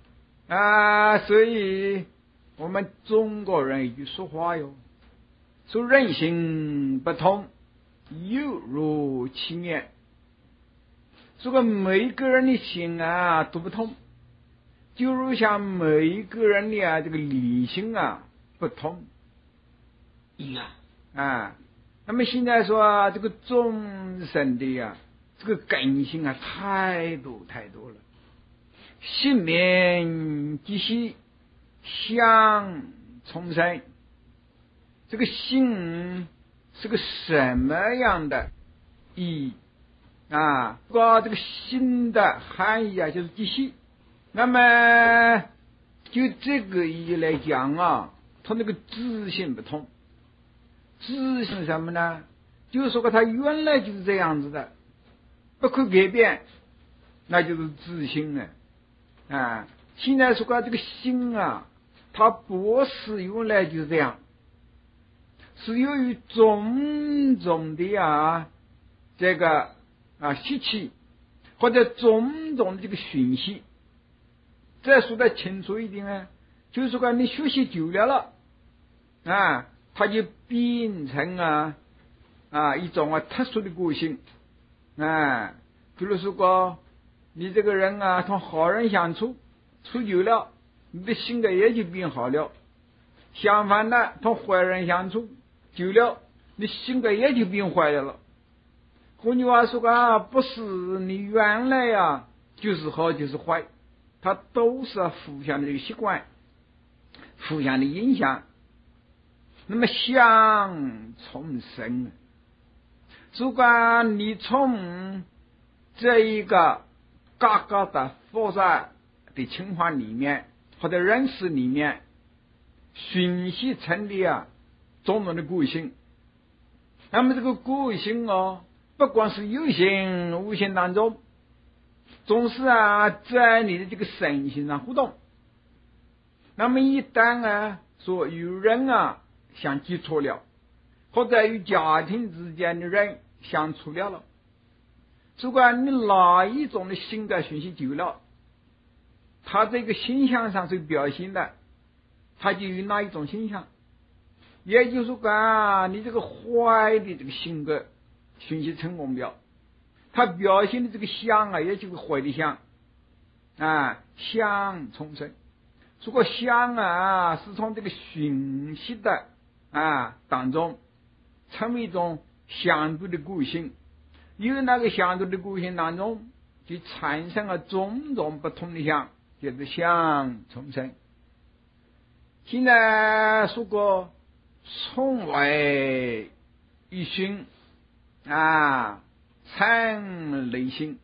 啊，所以我们中国人一句说话哟，说人心不同，有如其面。这个每个人的心啊都不同，就如像每个人的啊这个理性啊不同一样啊。那么现在说啊，这个众生的呀、啊，这个根性啊太多太多了。性命即息，相从生。这个性是个什么样的意义啊？说这个心的含义啊，就是即息。那么就这个意义来讲啊，它那个自性不同。自性什么呢？就是说它原来就是这样子的，不可改变，那就是自性了啊。现在说这个心啊，它不是原来就是这样，是由于种种的啊这个啊习气或者种种的这个讯息。再说的清楚一点呢，就是说你学习久了了啊，它就变成啊啊一种啊特殊的个性啊。比如说你这个人啊同好人相处处久了，你的性格也就变好了。相反的，同坏人相处久了，你性格也就变坏了。换句话说啊，不是你原来啊就是好就是坏，它都是互相的这个习惯，互相的影响。那么相从生，如果你从这一个各个的复杂的情况里面或者认识里面讯息成立啊种种的个性，那么这个个性哦，不光是有形无形当中，总是啊在你的这个身心上互动。那么一旦啊说与人啊相接触了，或者与家庭之间的人相处了了，如果你哪一种的性格讯息久了，他这个形象上是表现的，他就有哪一种形象。也就是说啊，你这个坏的这个性格讯息成功了，他表现的这个相啊，也就是坏的相啊，相从生。如果相啊是从这个讯息的啊当中成为一种相对的个性，因为那个相对的个性当中就产生了种种不同的相，就是相从生。现在说过从外于心啊，参内心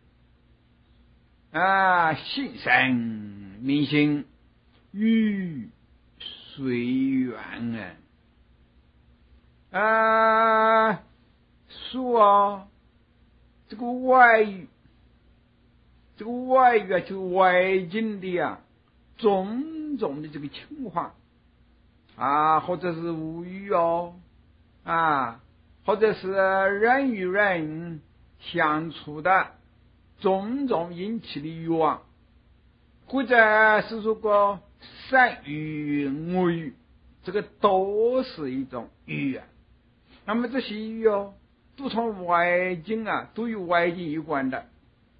啊，心生民心，欲随缘啊啊，说啊，这个外语，这个外语啊，就外境的啊，种种的这个情况啊，或者是物语哦啊，或者是人与人相处的种种引起的欲望，或者是说过善欲恶欲，这个都是一种欲啊。那么这些欲哦，都从外境啊，都与外境有关的。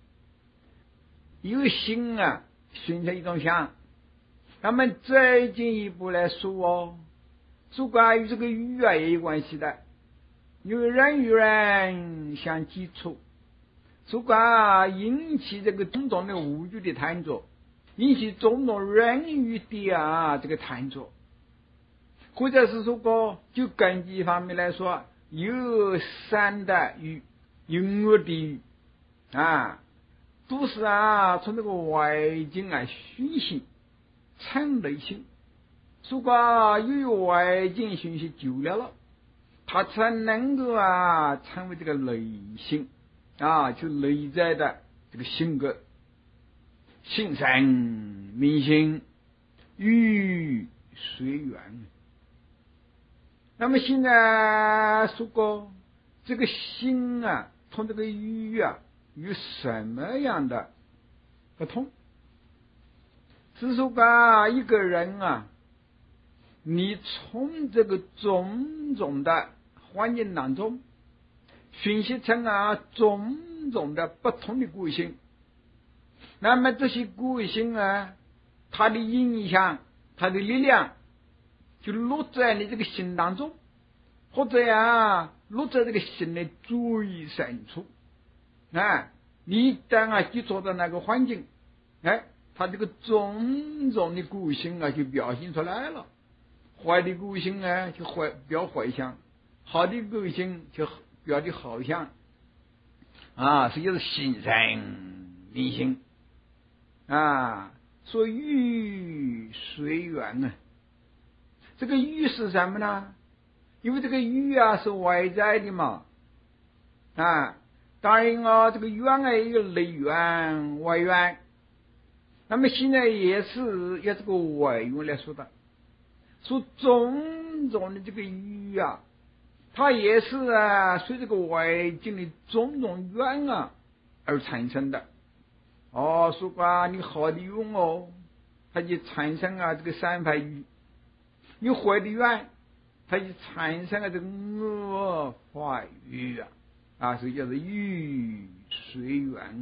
有心啊，形成一种相。那么再进一步来说哦，主观与这个欲啊也有关系的。因为人与人相接触，主观啊引起这个种种的物欲的贪着，引起种种人欲的啊这个贪着，或者是说过就根基方面来说，有善的欲，有恶的欲啊，都是啊从这个外境啊讯息成内心。如果有外境讯息久了了，它才能够啊成为这个内心啊，就内在的这个性格，心生民心，欲随缘。那么现在说过这个心啊同这个欲啊有什么样的不同？ 是说啊，一个人啊，你从这个种种的环境当中学习成啊种种的不同的个性，那么这些个性啊，它的影响，它的力量就落在你这个心当中，或者呀落在这个心的最深处啊。你一旦啊接触到那个环境，哎，它这个种种的个性啊就表现出来了。坏的个性啊就坏表坏相，好的个性就表的好相啊，这就是心生理性啊。说欲随缘啊，这个欲是什么呢？因为这个欲啊是外在的嘛啊，当然啊，这个缘啊有内缘外缘，那么现在也是要这个外缘来说的，说种种的这个欲啊，它也是啊随这个外境的种种缘啊而产生的。哦，说啊你好的缘哦，它就产生啊这个三派欲；你坏的缘，它就产生了这个恶坏欲啊，啊，所以叫做欲随缘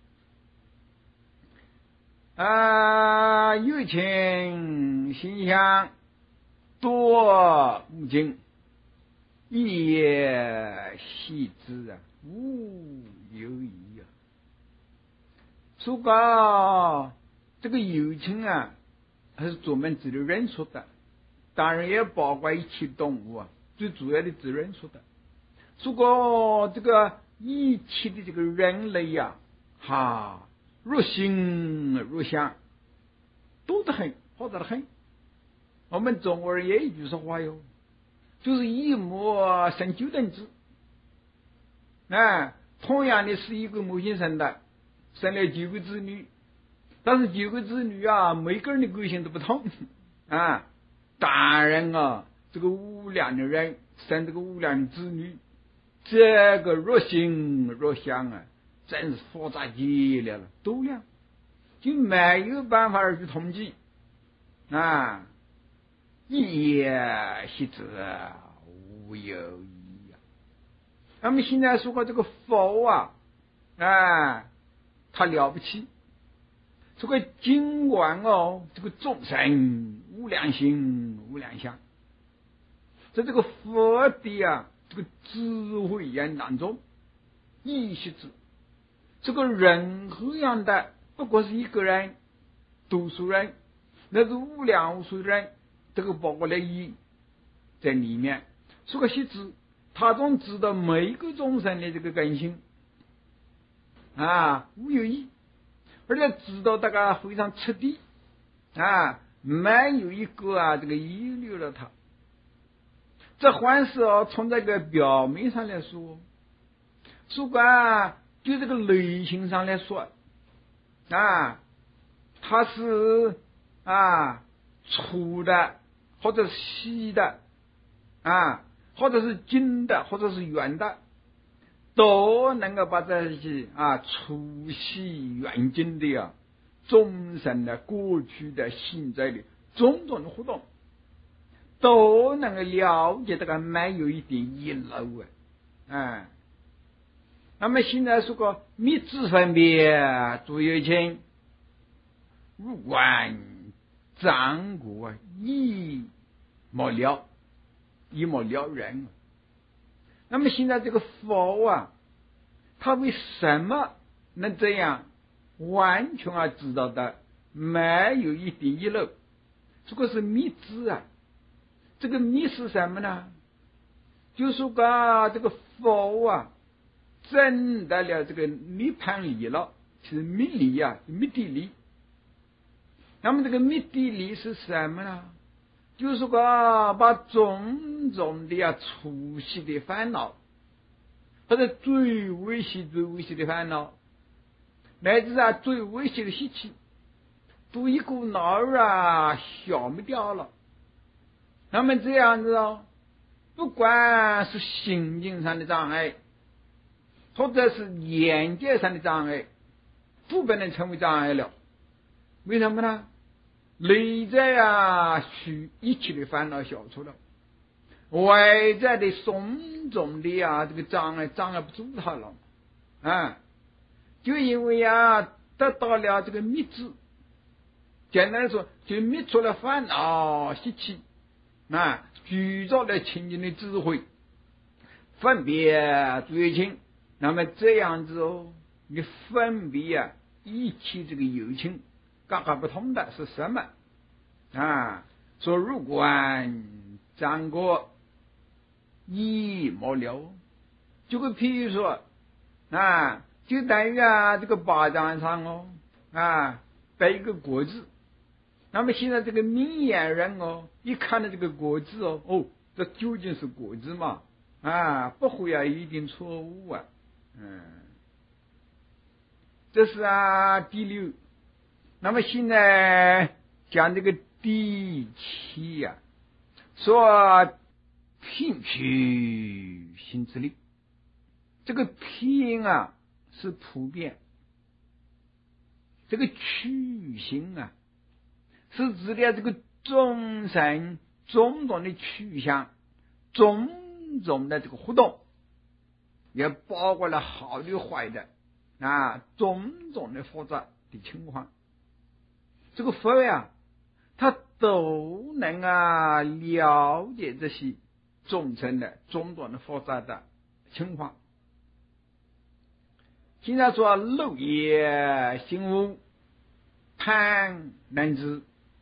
啊。啊，有情心相多无尽，一也系之啊，无有疑啊。说个这个有情啊，还是专门指的人说的，当然也包括一切动物啊，最主要的指人说的。说过这个一切的这个人类呀、啊，哈，若心若想，多得很，好得很。我们中国人也有一句说话哟，就是一母生九等子。啊，同样的是一个母亲生的，生了九个子女，但是九个子女啊，每个人的个性都不同啊。当然啊，这个无量的人生这个无量的子女，这个若心若想啊，真是复杂极了了，多量就没有办法去统计啊。一也系之无有疑啊。那么现在说过这个佛啊，啊，他了不起。这个尽管哦，这个众生无量心无量相，在这个佛的啊这个智慧眼当中，意识之这个任何样的，不过是一个人、多数人，那是无量无数人，这个包括了一在里面。这个识知，他总知道每一个众生的这个根性啊，无有异。而且知道大家非常彻底啊，没有一个啊这个遗留了他。这还是哦，从这个表面上来说，说啊，就这个内心上来说啊，它是啊粗的，或者是细的啊，或者是精的，或者是圆的，都能够把这些啊粗细远近的啊众生的过去的现在的种种的活动，都能够了解这个没有一点遗漏啊。啊，那么现在说个密知分别诸有情，入观掌果一莫了，一莫了然。那么现在这个佛啊，他为什么能这样完全啊知道的没有一点遗漏？这个是密知啊。这个密是什么呢？就是说这个佛啊证得了这个涅槃理了，是密理啊，密地理。那么这个密地理是什么呢？就是说把种种的啊粗细的烦恼，或者最微细最微细的烦恼，乃至啊最微细的习气，都一股脑儿啊消灭掉了。那么这样子哦，不管是心境上的障碍，或者是眼界上的障碍，都不能成为障碍了。为什么呢？ 内在啊虚一切的烦恼消除了，外在的种种的啊这个障碍障碍不住他了啊，就因为啊得到了这个灭智，简单来说就灭除了烦恼习气啊，具足了清净的智慧，分别觉清。那么这样子哦，你分别啊一切这个有情各个不同的是什么啊？说如果掌过一莫了，就个譬如说啊，就等于啊这个巴掌上哦啊背一个果子，那么现在这个明眼人哦，一看到这个果子哦，哦，这究竟是果子嘛？啊，不会啊一定错误啊，嗯，这是啊第六。那么现在讲这个第七呀、啊，说品取心之力，这个品啊是普遍，这个取心啊是指的这个众生种种的取向，种种的这个活动，也包括了好的坏的啊，种种的复杂的情况。这个佛呀，他都能啊了解这些众生的种种的复杂的情况。经常说漏业心无贪能知，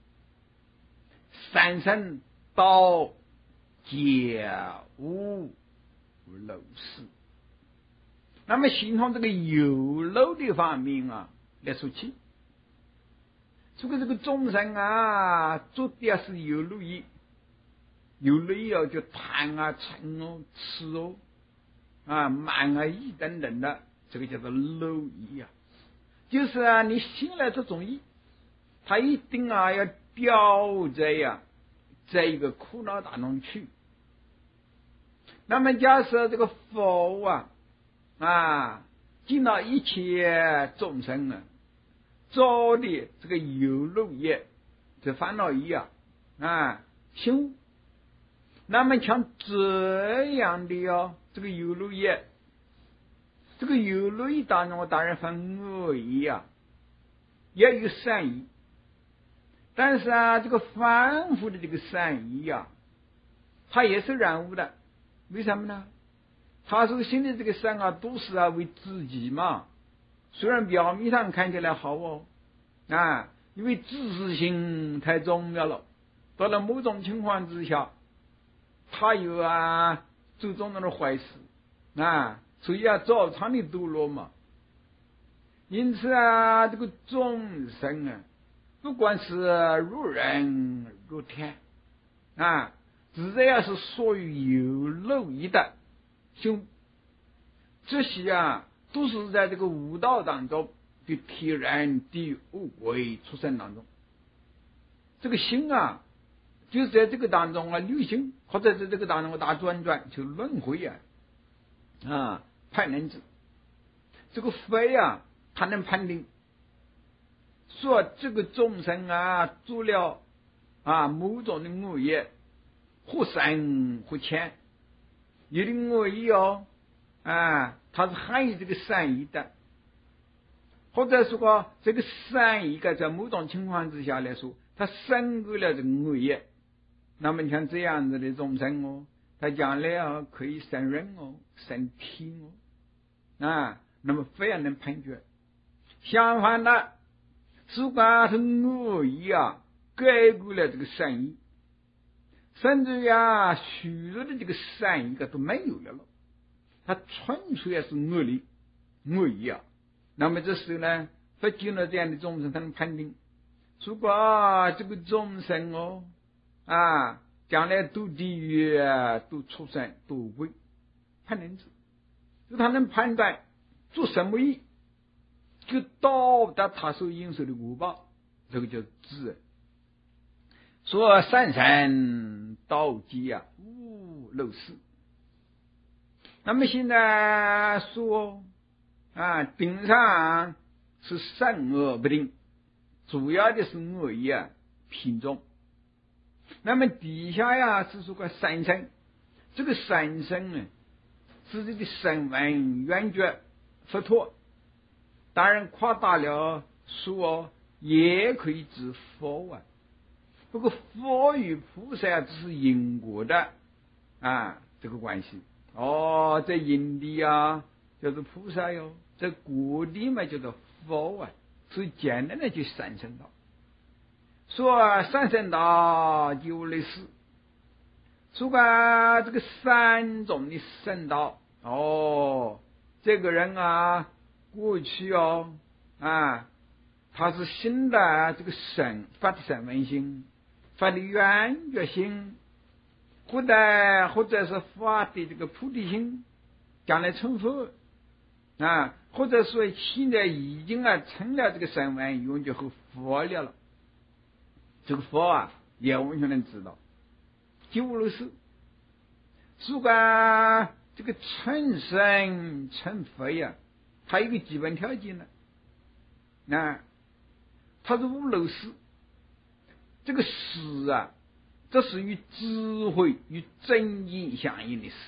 三生道解无漏事。那么形容这个有漏的方面啊来说起，这个这个众生啊做的是有漏业，有漏业哦就贪啊嗔哦痴哦啊慢啊疑等等的，这个叫做漏业啊。就是啊你信了这种意，他一定啊要掉在呀、啊、在一个苦恼当中去。那么假设这个佛啊啊见到一切众生啊造的这个有漏业，这烦恼业啊啊心，那么像这样的哦这个有漏业，这个有漏业当中当然分恶业啊，也有善意，但是啊这个反复的这个善意啊它也是染污的。为什么呢？他说现在这个善啊都是啊为自己嘛，虽然表面上看起来好哦啊，因为自私心太重要了，到了某种情况之下他有啊做种种的坏事啊，所以啊造成的堕落嘛。因此啊这个众生啊不管是入人入天啊，只要是属于有漏业的修，这些啊都是在这个悟道当中的天然的恶鬼出生当中，这个心啊就是在这个当中啊流行，或者在这个当中打转转就轮回啊啊判人子。这个佛啊他能判定说这个众生啊做了啊某种的恶业，或深或浅，有的恶业哦啊它是含有这个善意的，或者说这个善意的在某种情况之下来说它胜过了这个恶业，那么像这样子的众生哦，他将来啊可以升人哦升天哦啊，那么非常能判决。相反的，如果是恶意啊盖过了这个善意，甚至呀许多的这个善意都没有了了，它纯粹是恶力恶意啊。那么这时候呢，佛经了这样的众生，他能判定，如果、啊、这个众生哦啊将来都地狱都畜生都鬼判人子，就他能判断做什么业就到达他所应受的果报，这个叫智。说三生道基啊无漏事。那么现在说啊顶上是善恶不定，主要的是恶业啊品种。那么底下呀是说个三圣，这个三圣呢是这个声闻缘觉佛陀，当然夸大了说也可以指佛啊。不过佛与菩萨只是因果的啊这个关系。哦，在因地啊叫做菩萨哟，在果地嘛叫做佛啊，所以简单的就三圣道。说三圣道有类似，说个这个三种的圣道。哦，这个人啊过去哦啊他是新的这个神发的神闻心，发的缘觉心，或者或者是发的这个菩提心，将来成佛啊，或者说现在已经啊成了这个神闻缘觉和佛了了。这个佛啊也完全能知道。就如是说个这个成神成佛呀，它有一个基本条件呢，啊它是无漏事。这个事啊这是与智慧与真因相应的事，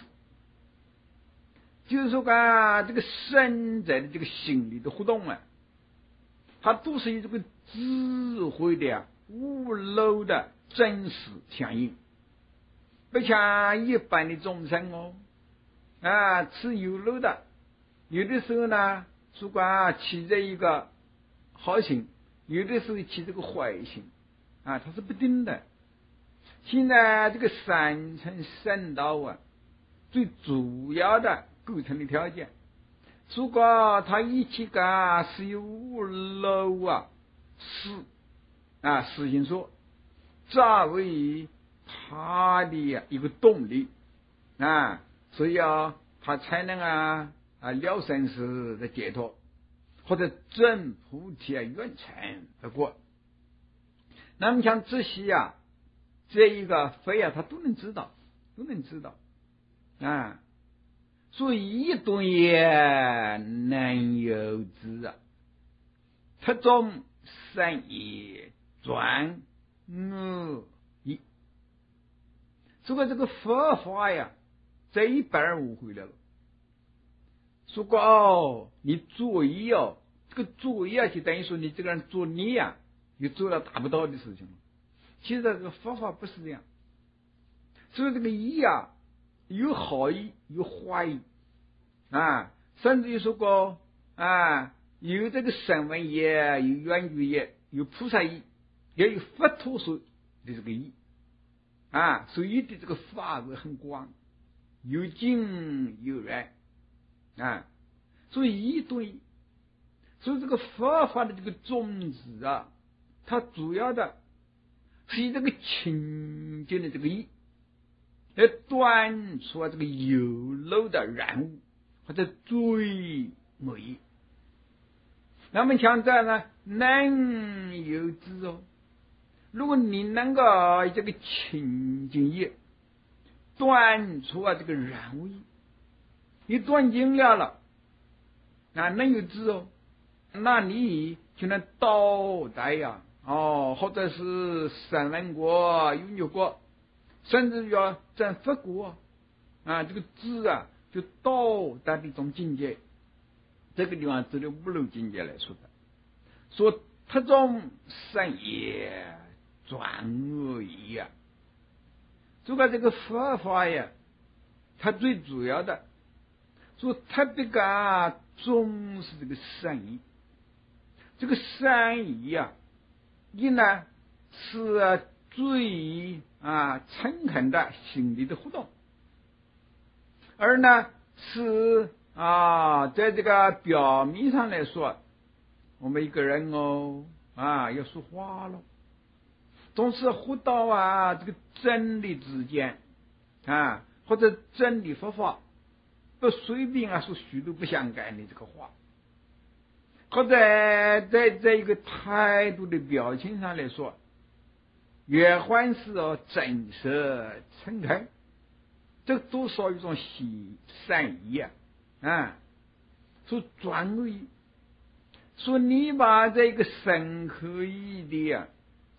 就是说啊这个生在的这个心理的活动啊，它都是与这个智慧的啊无漏的真实相应，不像一般的众生哦啊是有漏的，有的时候呢主管起着一个好心，有的时候起这个坏心啊，它是不定的。现在这个三乘圣道啊最主要的构成的条件，如果它一起个是有无漏啊是啊实行说作为他的一个动力啊，所以啊他才能啊啊了生死的解脱，或者证菩提啊圆成的果。那么像这些啊这一个非啊他都能知道，都能知道啊，所以一顿也能有之啊，特种善业转恶意。如果这个佛法呀在一般人误会了，如果哦你作业哦，这个作业就等于说你这个人做孽呀，你做了达不到的事情。其实这个佛法不是这样，所以这个意啊有好意有坏意啊，甚至于说过啊有这个声闻业，有缘觉业，有菩萨意，也有佛陀说的这个意啊，所以的这个法是很广，有近有远啊，所以一对，所以这个佛法的这个宗旨啊，它主要的是以这个清净的这个意来断除这个有漏的染污或者罪恶意。那么像这样呢能有之哦，如果你能够这个清净业断除啊这个染污意，你断尽了了啊能有之哦，那你就能倒带呀哦，或者是声闻国、缘觉国，甚至要证佛国啊，这个智啊就到达的一种境界。这个地方指的无漏境界来说的，说特种善业转恶意啊。如果这个佛法呀，它最主要的说特别个重视这个善意，这个善意啊一呢是最啊诚恳的心理的活动，而呢是啊在这个表面上来说，我们一个人哦啊要说话了，总是活到啊这个真理之间啊，或者真理佛法，不随便啊说许多不相干的这个话，或者在这一个态度的表情上来说，越还是哦真实诚恳，这都属于一种喜善意啊啊，说转恶意，说你把这个深刻意的啊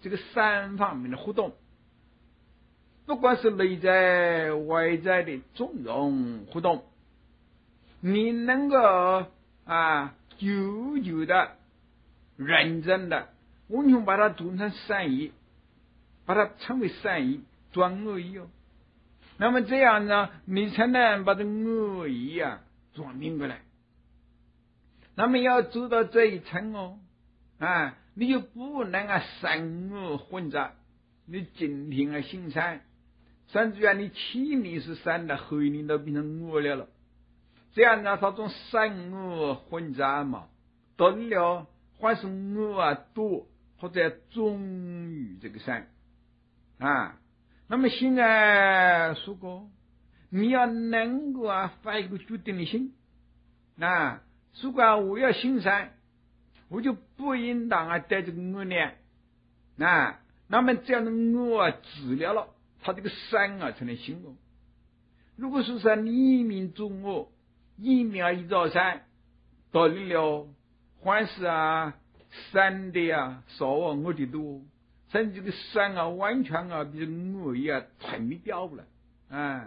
这个三方面的活动，不管是内在外在的种种活动，你能够啊久久的认真的完全把它做成善意，把它称为善意转恶意哦，那么这样呢，你才能把这恶意啊转明过来。那么要做到这一层哦，啊，你就不能啊善恶混杂，你今天啊行善，甚至啊你起你是善的，后你都变成恶了了，这样呢，它种善恶混杂嘛，到了还是恶啊多，或者忠于这个善啊。那么现在说过，你要能够啊发一个决定的心啊，如果我要行善，我就不应当啊带这个恶念啊，那么这样的恶啊治疗了，他这个善啊才能行哦。如果说是你命作恶，一命啊一造善，到了还是啊善的啊少啊恶的多，甚至这个善啊完全啊比恶意啊退没掉了啊。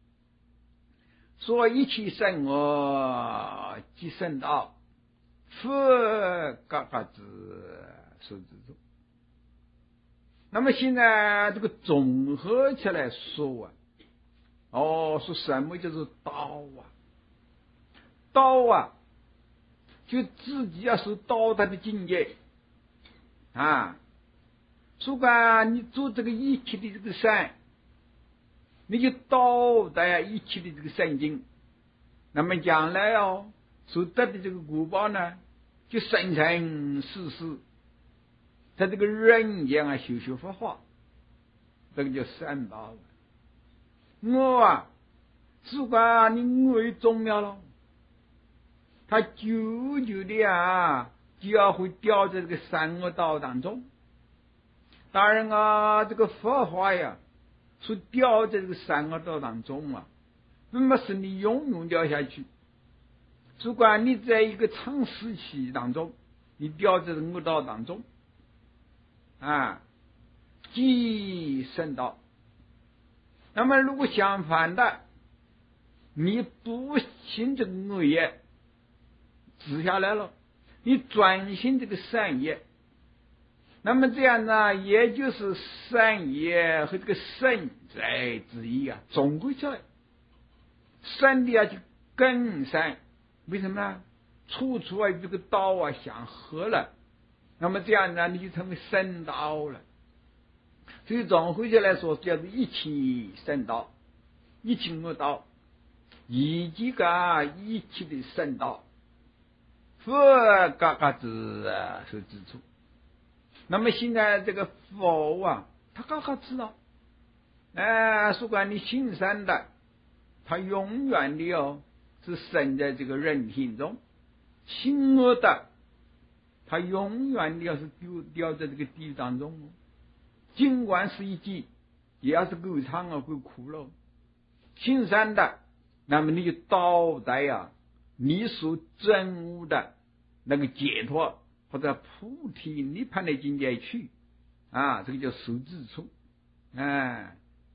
所以一切善恶即圣道，佛嘎嘎子受之中。那么现在这个综合起来说啊，哦，说什么叫做道啊？道啊，就自己要是道德的境界啊。如果你做这个一切的这个善，你就道德一切的这个善经，那么将来哦所得的这个果报呢，就生生世世在这个人间啊修修法化，这个叫善道。恶啊，如果你恶意种了了，他久久的啊就要会掉在这个善恶道当中。当然啊，这个佛法呀是掉在这个善恶道当中啊，并不是你永远掉下去。如果你在一个长时期当中，你掉在这个恶道当中啊，即圣道。那么如果相反的，你不行这个恶业止下来了，你转行这个善业，那么这样呢，也就是善业和这个圣在之一啊，总归起来，善的啊就更善，为什么呢？处处啊这个道啊相合了，那么这样呢，你就成为圣道了。所以总回起来说，叫做一起圣道，一起恶道，以及个一起的圣道，佛嘎嘎子啊所指出。那么现在这个佛啊，他刚好知道，哎，如果你行善的，他永远的哦是生在这个人心中；行恶的，他永远的要是丢掉在这个地狱当中哦。尽管是一劫，也要是够长啊，够苦了。行善的，那么你就到达呀，你所证悟的那个解脱或者菩提涅槃的境界去啊，这个叫受之处啊。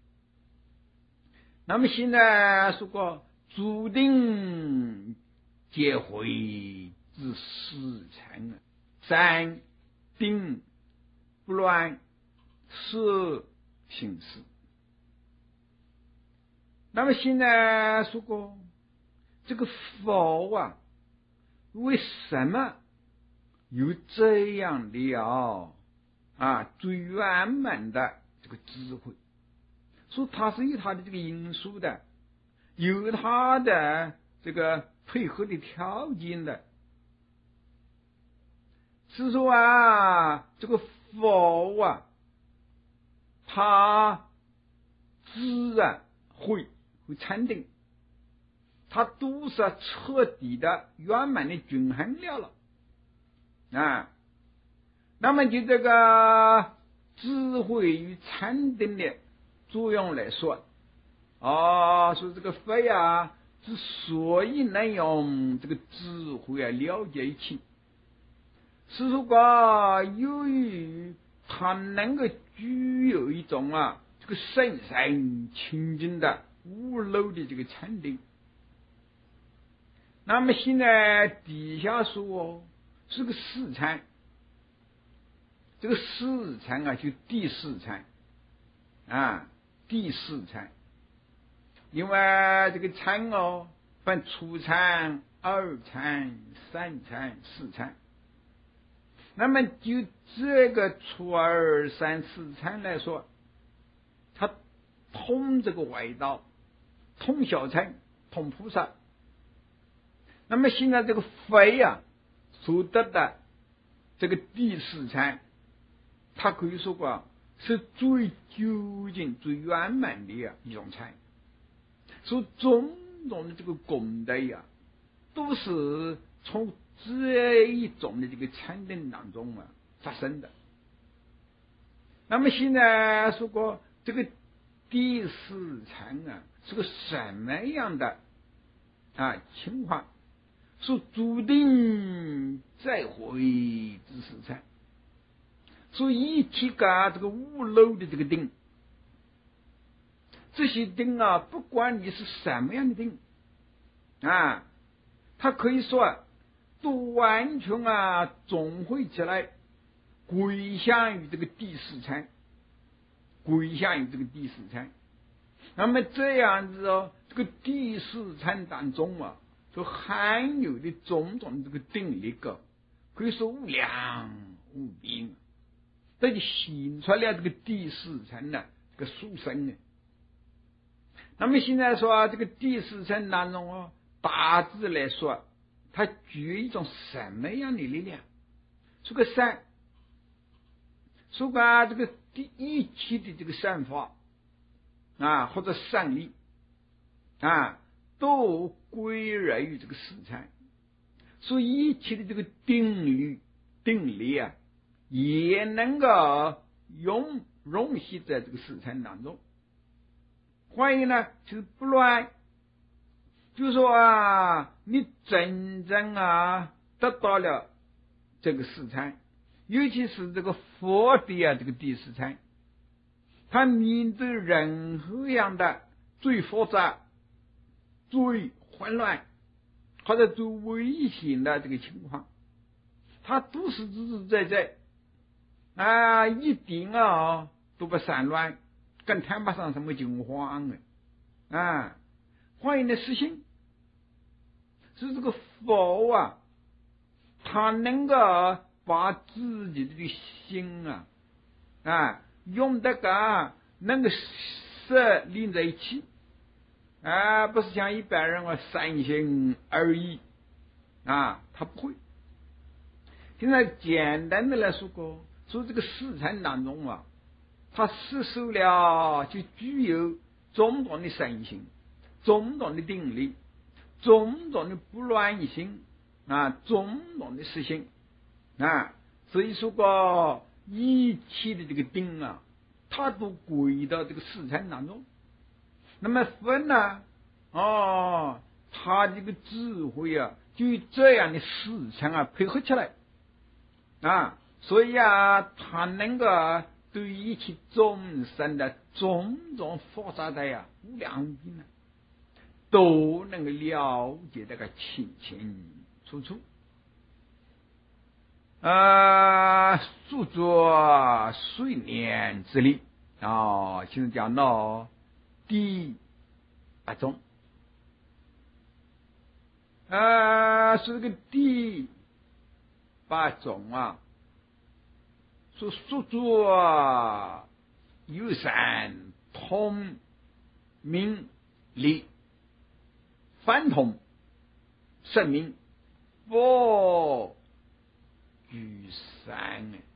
那么现在说过注定结会之事成，三定不乱是行事。那么现在说过这个佛啊，为什么有这样的啊啊最圆满的这个智慧？说它是有它的这个因素的，有它的这个配合的条件的。是说啊，这个佛啊，他自然会会禅定，他都是彻底的圆满的均衡了了啊。那么就这个智慧与禅定的作用来说，哦，说这个佛呀，之所以能用这个智慧啊了解一切，是说个由于他能够具有一种啊这个神圣清净的无漏的这个禅定。那么现在底下说是个四禅，这个四禅啊就第四禅啊，第四禅。因为这个禅哦分初禅、二禅、三禅、四禅。那么就这个初二三四禅来说，它通这个外道，通小乘，通菩萨。那么现在这个非啊所得的这个第四禅，它可以说过是最究竟最圆满的啊一种禅，所以种种的这个功德呀、啊、都是从这一种的这个禅定当中啊发生的。那么现在说过这个第四禅啊是个什么样的啊情况，是注定再会之四禅。所以一提个这个无漏的这个定，这些定啊不管你是什么样的定啊，它可以说都完全啊总汇起来归向于这个第四禅，归向于这个第四禅。那么这样子哦，这个第四禅当中啊就含有的种种这个定力个，可以说无量无边，这就显出来这个第四禅呢这个殊胜呢。那么现在说、啊、这个第四禅当中哦，大致来说它具有一种什么样的力量？是个善，是个这个第一切的这个善法啊，或者善力啊，都归热于这个四禅。所以一切的这个定力定力啊，也能够融融系在这个四禅当中。换言呢，就是不乱。就是说啊，你真正啊得到了这个四禅，尤其是这个佛的啊这个第四禅，他面对任何样的最复杂、最混乱或者最危险的这个情况，他都是自自在在啊，一点啊都不散乱，更谈不上什么惊慌的啊。换言的实行是这个佛啊，他能够把自己的这个心啊啊用得个能够设连在一起啊，不是像一般人啊三心二意啊，他不会。现在简单的来说过，说这个四禅当中啊，他吸收了就具有种种的身心，种种的定力，种种的不乱心啊，种种的实性啊，所以说过一切的这个定啊，它都归到这个四禅当中。那么分呢，哦，他这个智慧啊，就与这样的四禅啊配合起来啊，所以啊，他能够对一切众生的种种复杂的呀、无量无边啊，都能够了解这个清清楚楚啊，著作岁年之力啊，现在讲到第八种啊，是这个第八种啊，说著作有三通明理反通圣明佛居三呢。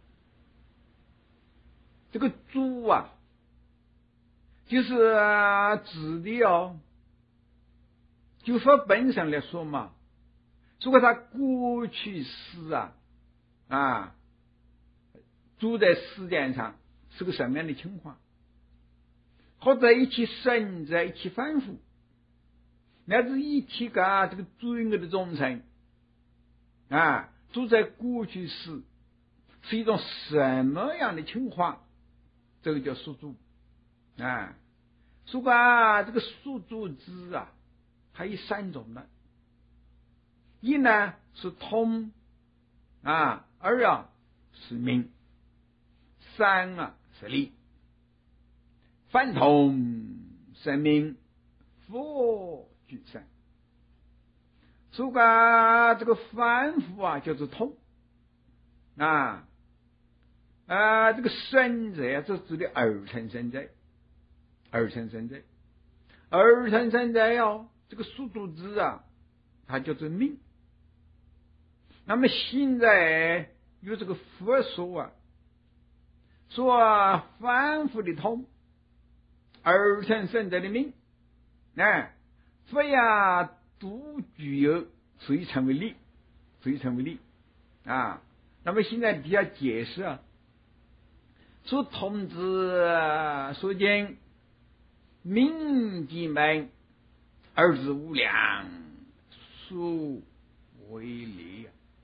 这个诸啊就是啊指的哦，就佛本身来说嘛，如果他过去世啊啊住在世间上是个什么样的情况，或者一起生在一起反复，乃至一起个这个罪恶的众生啊，住在过去世是一种什么样的情况，这个叫宿主啊。如果啊这个宿主之啊，它有三种的，一呢是通啊，二啊是明，三啊是理。凡通生明，佛具生。如果这个凡夫啊叫做通啊啊，这个生者啊，这指的二乘生者，二乘生者，二乘生者哦，这个宿主之啊，它叫做明。那么现在有这个佛说啊，说啊凡夫的通，二乘生者的明，啊，非呀独具有，所以称为理，所以称为理啊。那么现在底下解释啊，说通之所见，明即明，二之无量，殊为理。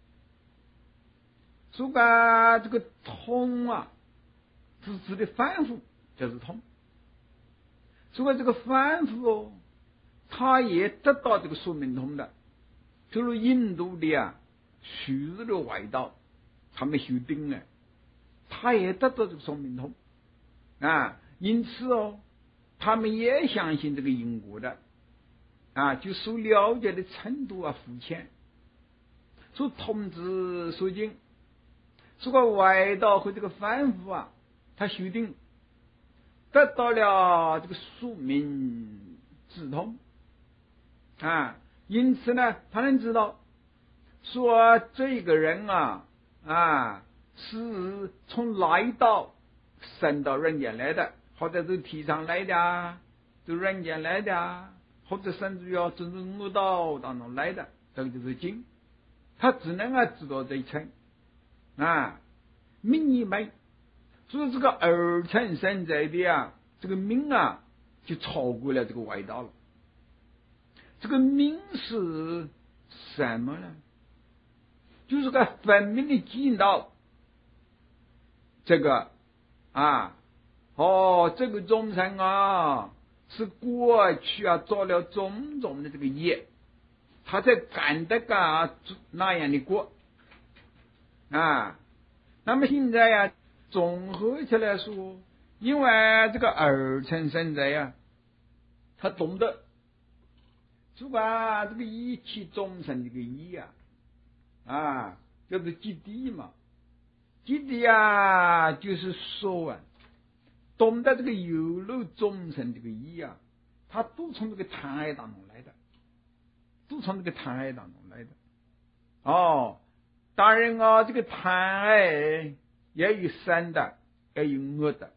说个这个通啊，是指的凡夫就是通。说个这个凡夫哦，他也得到这个说明通的，就如印度的啊，昔日的外道，他们修定了，他也得到这个说明通啊。因此哦，他们也相信这个因果的啊，就所了解的程度啊肤浅，所通之所经。这个外道和这个凡夫啊，他修定得到了这个宿命之通啊，因此呢，他能知道说这个人啊啊是从来到生到人间来的，或者是天上来的啊，就人间来的啊，或者甚至要真正恶道当中来的，这个就是经，他只能啊知道这一层啊，明一昧，所以这个二乘生者的啊，这个明啊，就超过了这个外道了。这个明是什么呢？就是个分明的见到这个啊，哦，这个众生啊，是过去啊做了种种的这个业，他在感得个那样的过啊。那么现在呀、啊，综合起来说，因为这个二乘生者呀、啊，他懂得，主管这个一切众生这个一呀，啊，叫做基地嘛，基地啊，就是说啊，懂得这个有漏众生这个一啊，他都从这个贪爱当中来的，都从这个贪爱当中来的，哦。当然啊，这个贪爱也有善的，也有恶的。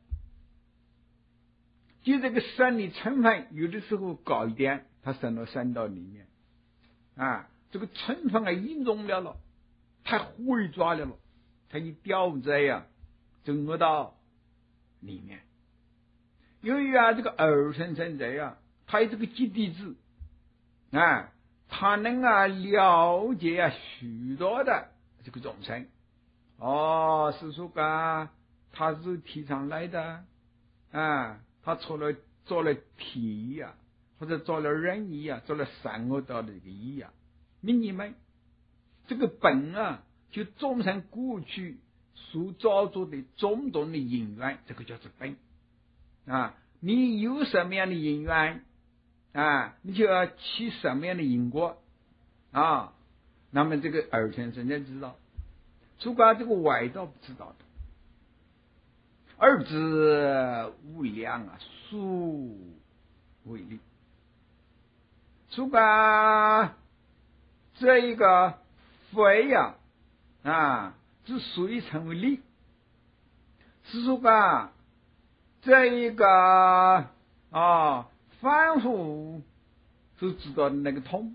就这个善的成分，有的时候高一点，它生到善道里面啊。这个成分啊严重了了，太毁抓了了，它一掉在呀、啊、这个恶道里面。由于啊这个二乘生者呀、啊，他有这个基地智啊，他能啊了解啊许多的。这个众生，哦，是说个他是天上来的啊，他做了做了天呀、啊，或者做了人意啊，做了善恶道的这个意啊，明你们这个本啊，就众生过去所造作的种种的因缘，这个叫做本啊。你有什么样的因缘啊，你就要起什么样的因果啊。那么这个二乘生者知道，除管这个外道不知道的。二之无量啊，数为力。除管这一个非呀啊，之所以成为力，是说个这一个啊凡夫是知道的那个通。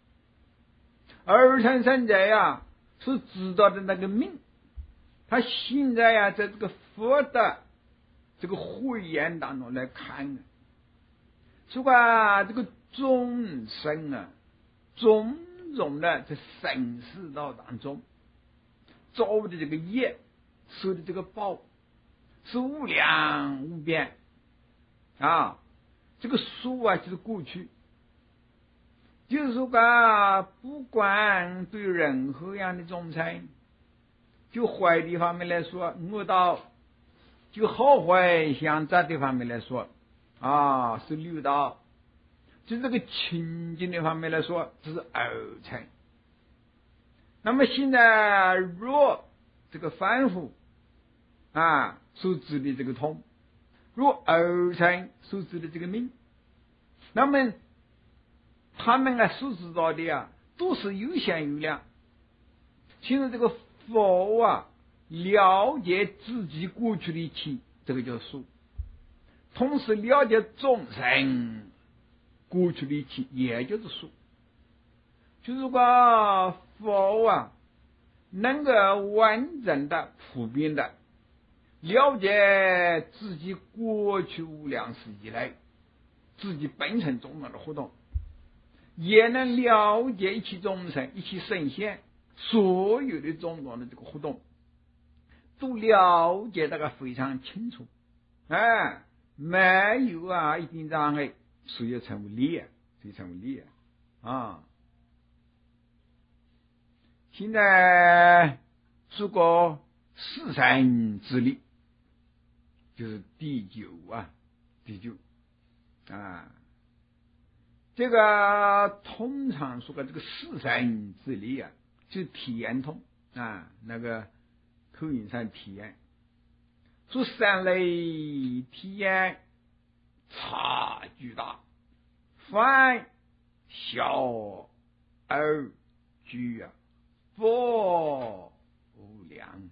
二乘生者呀，是知道的那个命，他现在呀，在这个佛的这个慧眼当中来看，说啊，这个众生啊，种种的在生死道当中造的这个业， 受的这个报是无量无边啊。这个数啊，就是过去，就是说啊，不管对任何样的众生，就坏的方面来说，恶道；就好坏相杂的方面来说，啊，是六道；就这个清净的方面来说，这是二乘。那么现在若这个凡夫啊所指的这个通，若二乘所指的这个命，那么他们啊所知道的啊都是有限有量。现在这个佛啊了解自己过去的一切，这个叫数；同时了解众生过去的一切，也就是数。就是说佛啊能够完整的普遍的了解自己过去无量世以来自己本身种种的活动，也能了解一切众生一切圣贤所有的种种的这个活动，都了解那个非常清楚，哎，没有啊一点障碍，所以称为理，所以称为理啊。现在说过四圣之理，就是第九啊，第九啊，这个通常说的这个四圣之理啊，就是体验通啊，那个口音上体验，说三类体验差距大，凡小而巨啊，佛无量。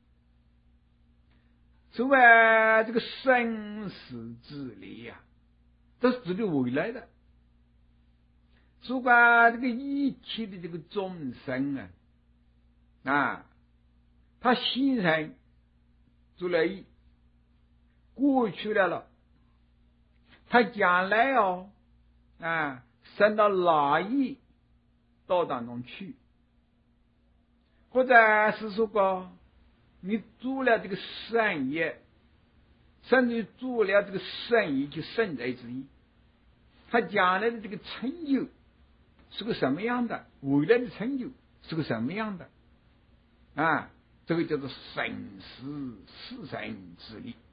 所谓这个生死之理呀、啊，这是指的未来的。说过这个一切的这个众生啊，啊，他现在做了一过去来了，他将来哦啊，升到哪一道当中去，或者是说过你做了这个善业，甚至做了这个圣业，就圣者之意，他将来的这个成就是个什么样的，未来的成就是个什么样的啊？这个叫做生死四圣之理。